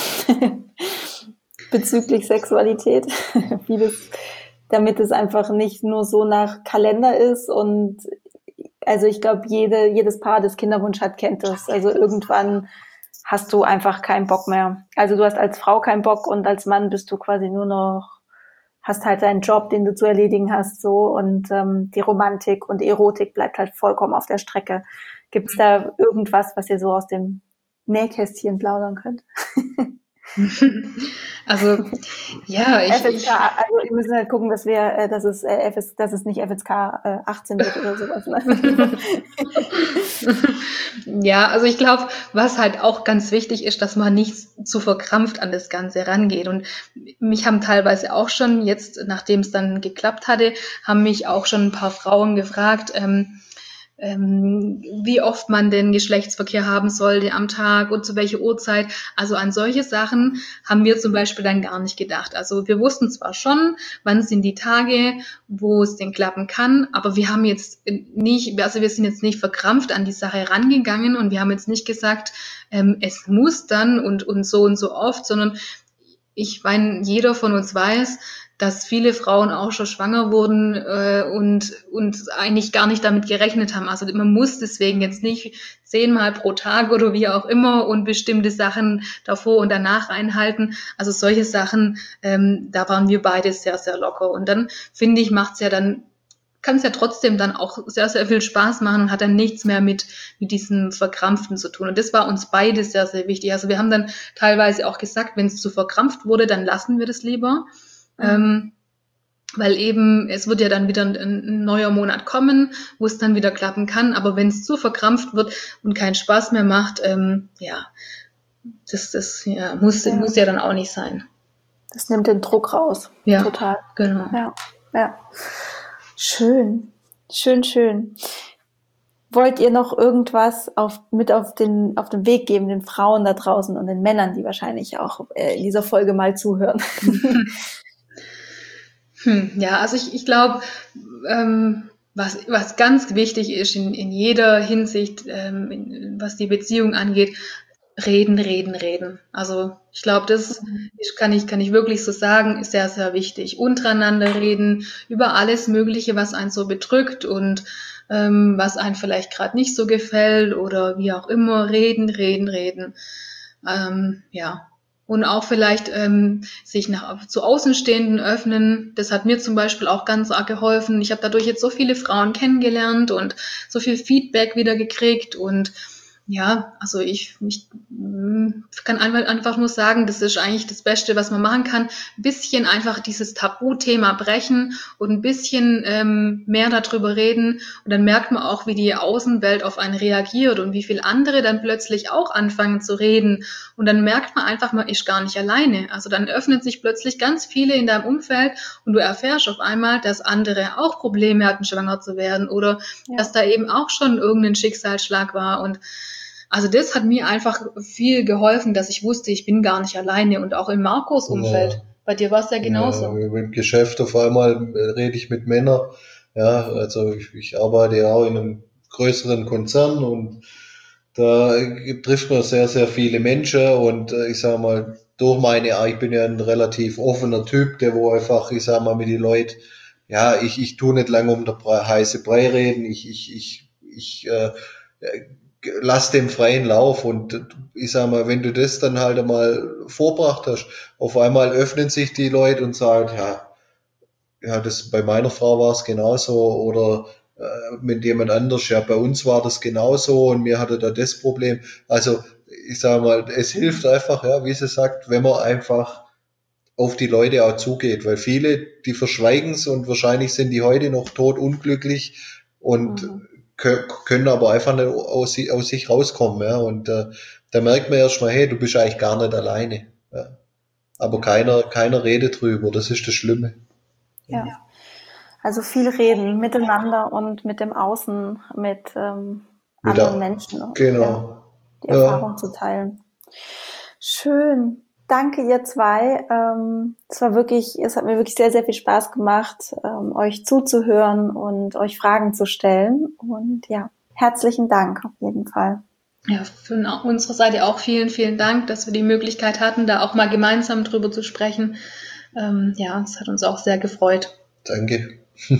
bezüglich Sexualität, wie das, damit es einfach nicht nur so nach Kalender ist und also ich glaube, jede, jedes Paar, das Kinderwunsch hat, kennt das. Also irgendwann hast du einfach keinen Bock mehr. Also du hast als Frau keinen Bock und als Mann bist du quasi nur noch, hast halt deinen Job, den du zu erledigen hast, so und ähm, die Romantik und die Erotik bleibt halt vollkommen auf der Strecke. Gibt's da irgendwas, was ihr so aus dem Nähkästchen plaudern könnt? Also, ja, ich, F S K, ich also wir müssen halt gucken, dass wir, äh, dass es, äh, F S, dass es nicht F S K äh, achtzehn wird oder sowas. Ne? Ja, also ich glaube, was halt auch ganz wichtig ist, dass man nicht zu verkrampft an das Ganze rangeht. Und mich haben teilweise auch schon, jetzt nachdem es dann geklappt hatte, haben mich auch schon ein paar Frauen gefragt, ähm, ähm, wie oft man denn Geschlechtsverkehr haben sollte am Tag und zu welcher Uhrzeit. Also an solche Sachen haben wir zum Beispiel dann gar nicht gedacht. Also wir wussten zwar schon, wann sind die Tage, wo es denn klappen kann, aber wir haben jetzt nicht, also wir sind jetzt nicht verkrampft an die Sache rangegangen und wir haben jetzt nicht gesagt, ähm, es muss dann und, und so und so oft, sondern ich meine, jeder von uns weiß, dass viele Frauen auch schon schwanger wurden äh, und und eigentlich gar nicht damit gerechnet haben. Also man muss deswegen jetzt nicht zehnmal pro Tag oder wie auch immer und bestimmte Sachen davor und danach einhalten. Also solche Sachen, ähm, da waren wir beide sehr, sehr locker. Und dann, finde ich, macht's ja dann, kann es ja trotzdem dann auch sehr, sehr viel Spaß machen und hat dann nichts mehr mit mit diesem Verkrampften zu tun. Und das war uns beide sehr, sehr wichtig. Also wir haben dann teilweise auch gesagt, wenn es zu verkrampft wurde, dann lassen wir das lieber. Mhm. Ähm, weil eben, es wird ja dann wieder ein, ein neuer Monat kommen, wo es dann wieder klappen kann, aber wenn es zu verkrampft wird und keinen Spaß mehr macht, ähm, ja, das, das ja, muss, ja. muss ja dann auch nicht sein. Das nimmt den Druck raus. Ja, total. Genau. Ja, ja. Schön, schön, schön. Wollt ihr noch irgendwas auf, mit auf den, auf den Weg geben, den Frauen da draußen und den Männern, die wahrscheinlich auch äh, in dieser Folge mal zuhören? Hm, ja, also ich, ich glaube, ähm, was, was ganz wichtig ist in, in jeder Hinsicht, ähm, in, was die Beziehung angeht, reden, reden, reden. Also ich glaube, das ist, kann ich, kann ich wirklich so sagen, ist sehr, sehr wichtig. Untereinander reden, über alles Mögliche, was einen so bedrückt und ähm, was einem vielleicht gerade nicht so gefällt oder wie auch immer, reden, reden, reden. Ähm, ja. Und auch vielleicht ähm, sich nach zu Außenstehenden öffnen. Das hat mir zum Beispiel auch ganz arg geholfen. Ich habe dadurch jetzt so viele Frauen kennengelernt und so viel Feedback wieder gekriegt. Und ja, also ich, ich kann einfach nur sagen, das ist eigentlich das Beste, was man machen kann. Ein bisschen einfach dieses Tabuthema brechen und ein bisschen ähm, mehr darüber reden. Und dann merkt man auch, wie die Außenwelt auf einen reagiert und wie viele andere dann plötzlich auch anfangen zu reden. Und dann merkt man einfach, man ist gar nicht alleine. Also dann öffnen sich plötzlich ganz viele in deinem Umfeld und du erfährst auf einmal, dass andere auch Probleme hatten, schwanger zu werden oder ja. dass da eben auch schon irgendein Schicksalsschlag war. Und also das hat mir einfach viel geholfen, dass ich wusste, ich bin gar nicht alleine und auch im Markus-Umfeld. Ja. Bei dir war es ja genauso. Ja, im Geschäft auf einmal rede ich mit Männern. Ja, also ich, ich arbeite ja auch in einem größeren Konzern und da trifft man sehr, sehr viele Menschen und ich sag mal, durch meine, ich bin ja ein relativ offener Typ, der wo einfach, ich sag mal, mit den Leuten ja, ich, ich tu nicht lange um der Brei, heiße Brei reden, ich, ich, ich, ich äh, lass dem freien Lauf und ich sag mal, wenn du das dann halt einmal vorbracht hast, auf einmal öffnen sich die Leute und sagen, ja, ja, das bei meiner Frau war es genauso oder äh, mit jemand anders, ja, bei uns war das genauso und mir hatte da das Problem. Also ich sag mal, es hilft einfach, ja, wie sie sagt, wenn man einfach auf die Leute auch zugeht, weil viele, die verschweigen es und wahrscheinlich sind die heute noch totunglücklich und Mhm. können aber einfach nicht aus, aus sich rauskommen, ja, und äh, da merkt man erst mal, hey, du bist eigentlich gar nicht alleine, ja. Aber keiner, keiner redet drüber, das ist das Schlimme. Ja. Also viel reden miteinander und mit dem Außen, mit ähm, Mit anderen der, Menschen, genau. ja, die Ja. Erfahrung zu teilen. Schön. Danke, ihr zwei. Ähm, es war wirklich, es hat mir wirklich sehr, sehr viel Spaß gemacht, ähm, euch zuzuhören und euch Fragen zu stellen. Und ja, herzlichen Dank auf jeden Fall. Ja, von unserer Seite auch vielen, vielen Dank, dass wir die Möglichkeit hatten, da auch mal gemeinsam drüber zu sprechen. Ähm, ja, es hat uns auch sehr gefreut. Danke.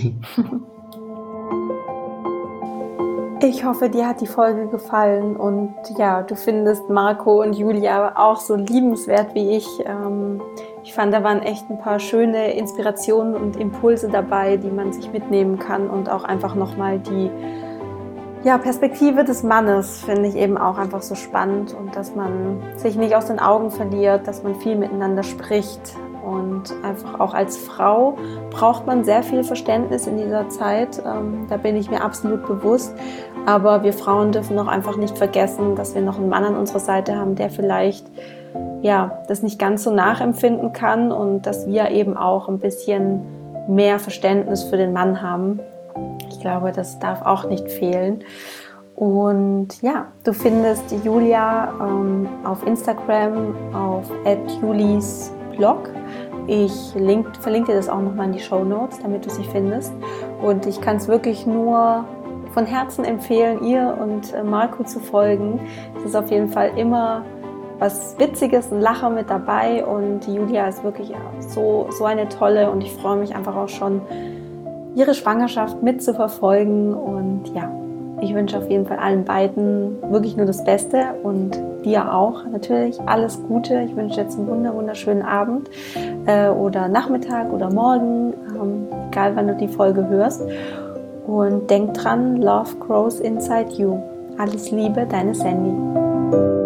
Ich hoffe, dir hat die Folge gefallen und ja, du findest Marco und Julia auch so liebenswert wie ich. Ich fand, da waren echt ein paar schöne Inspirationen und Impulse dabei, die man sich mitnehmen kann und auch einfach nochmal die ja, Perspektive des Mannes finde ich eben auch einfach so spannend und dass man sich nicht aus den Augen verliert, dass man viel miteinander spricht und einfach auch als Frau braucht man sehr viel Verständnis in dieser Zeit, ähm, da bin ich mir absolut bewusst, aber wir Frauen dürfen auch einfach nicht vergessen, dass wir noch einen Mann an unserer Seite haben, der vielleicht ja, das nicht ganz so nachempfinden kann und dass wir eben auch ein bisschen mehr Verständnis für den Mann haben. Ich glaube, das darf auch nicht fehlen. Und ja, du findest Julia ähm, auf Instagram auf at julis blog. Ich link, verlinke dir das auch nochmal in die Shownotes, damit du sie findest. Und ich kann es wirklich nur von Herzen empfehlen, ihr und Marco zu folgen. Es ist auf jeden Fall immer was Witziges, ein Lacher mit dabei und die Julia ist wirklich so, so eine tolle und ich freue mich einfach auch schon, ihre Schwangerschaft mitzuverfolgen und ja, ich wünsche auf jeden Fall allen beiden wirklich nur das Beste und dir auch natürlich alles Gute. Ich wünsche jetzt einen wunderschönen Abend äh, oder Nachmittag oder Morgen, ähm, egal wann du die Folge hörst und denk dran, Love grows inside you. Alles Liebe, deine Sandy.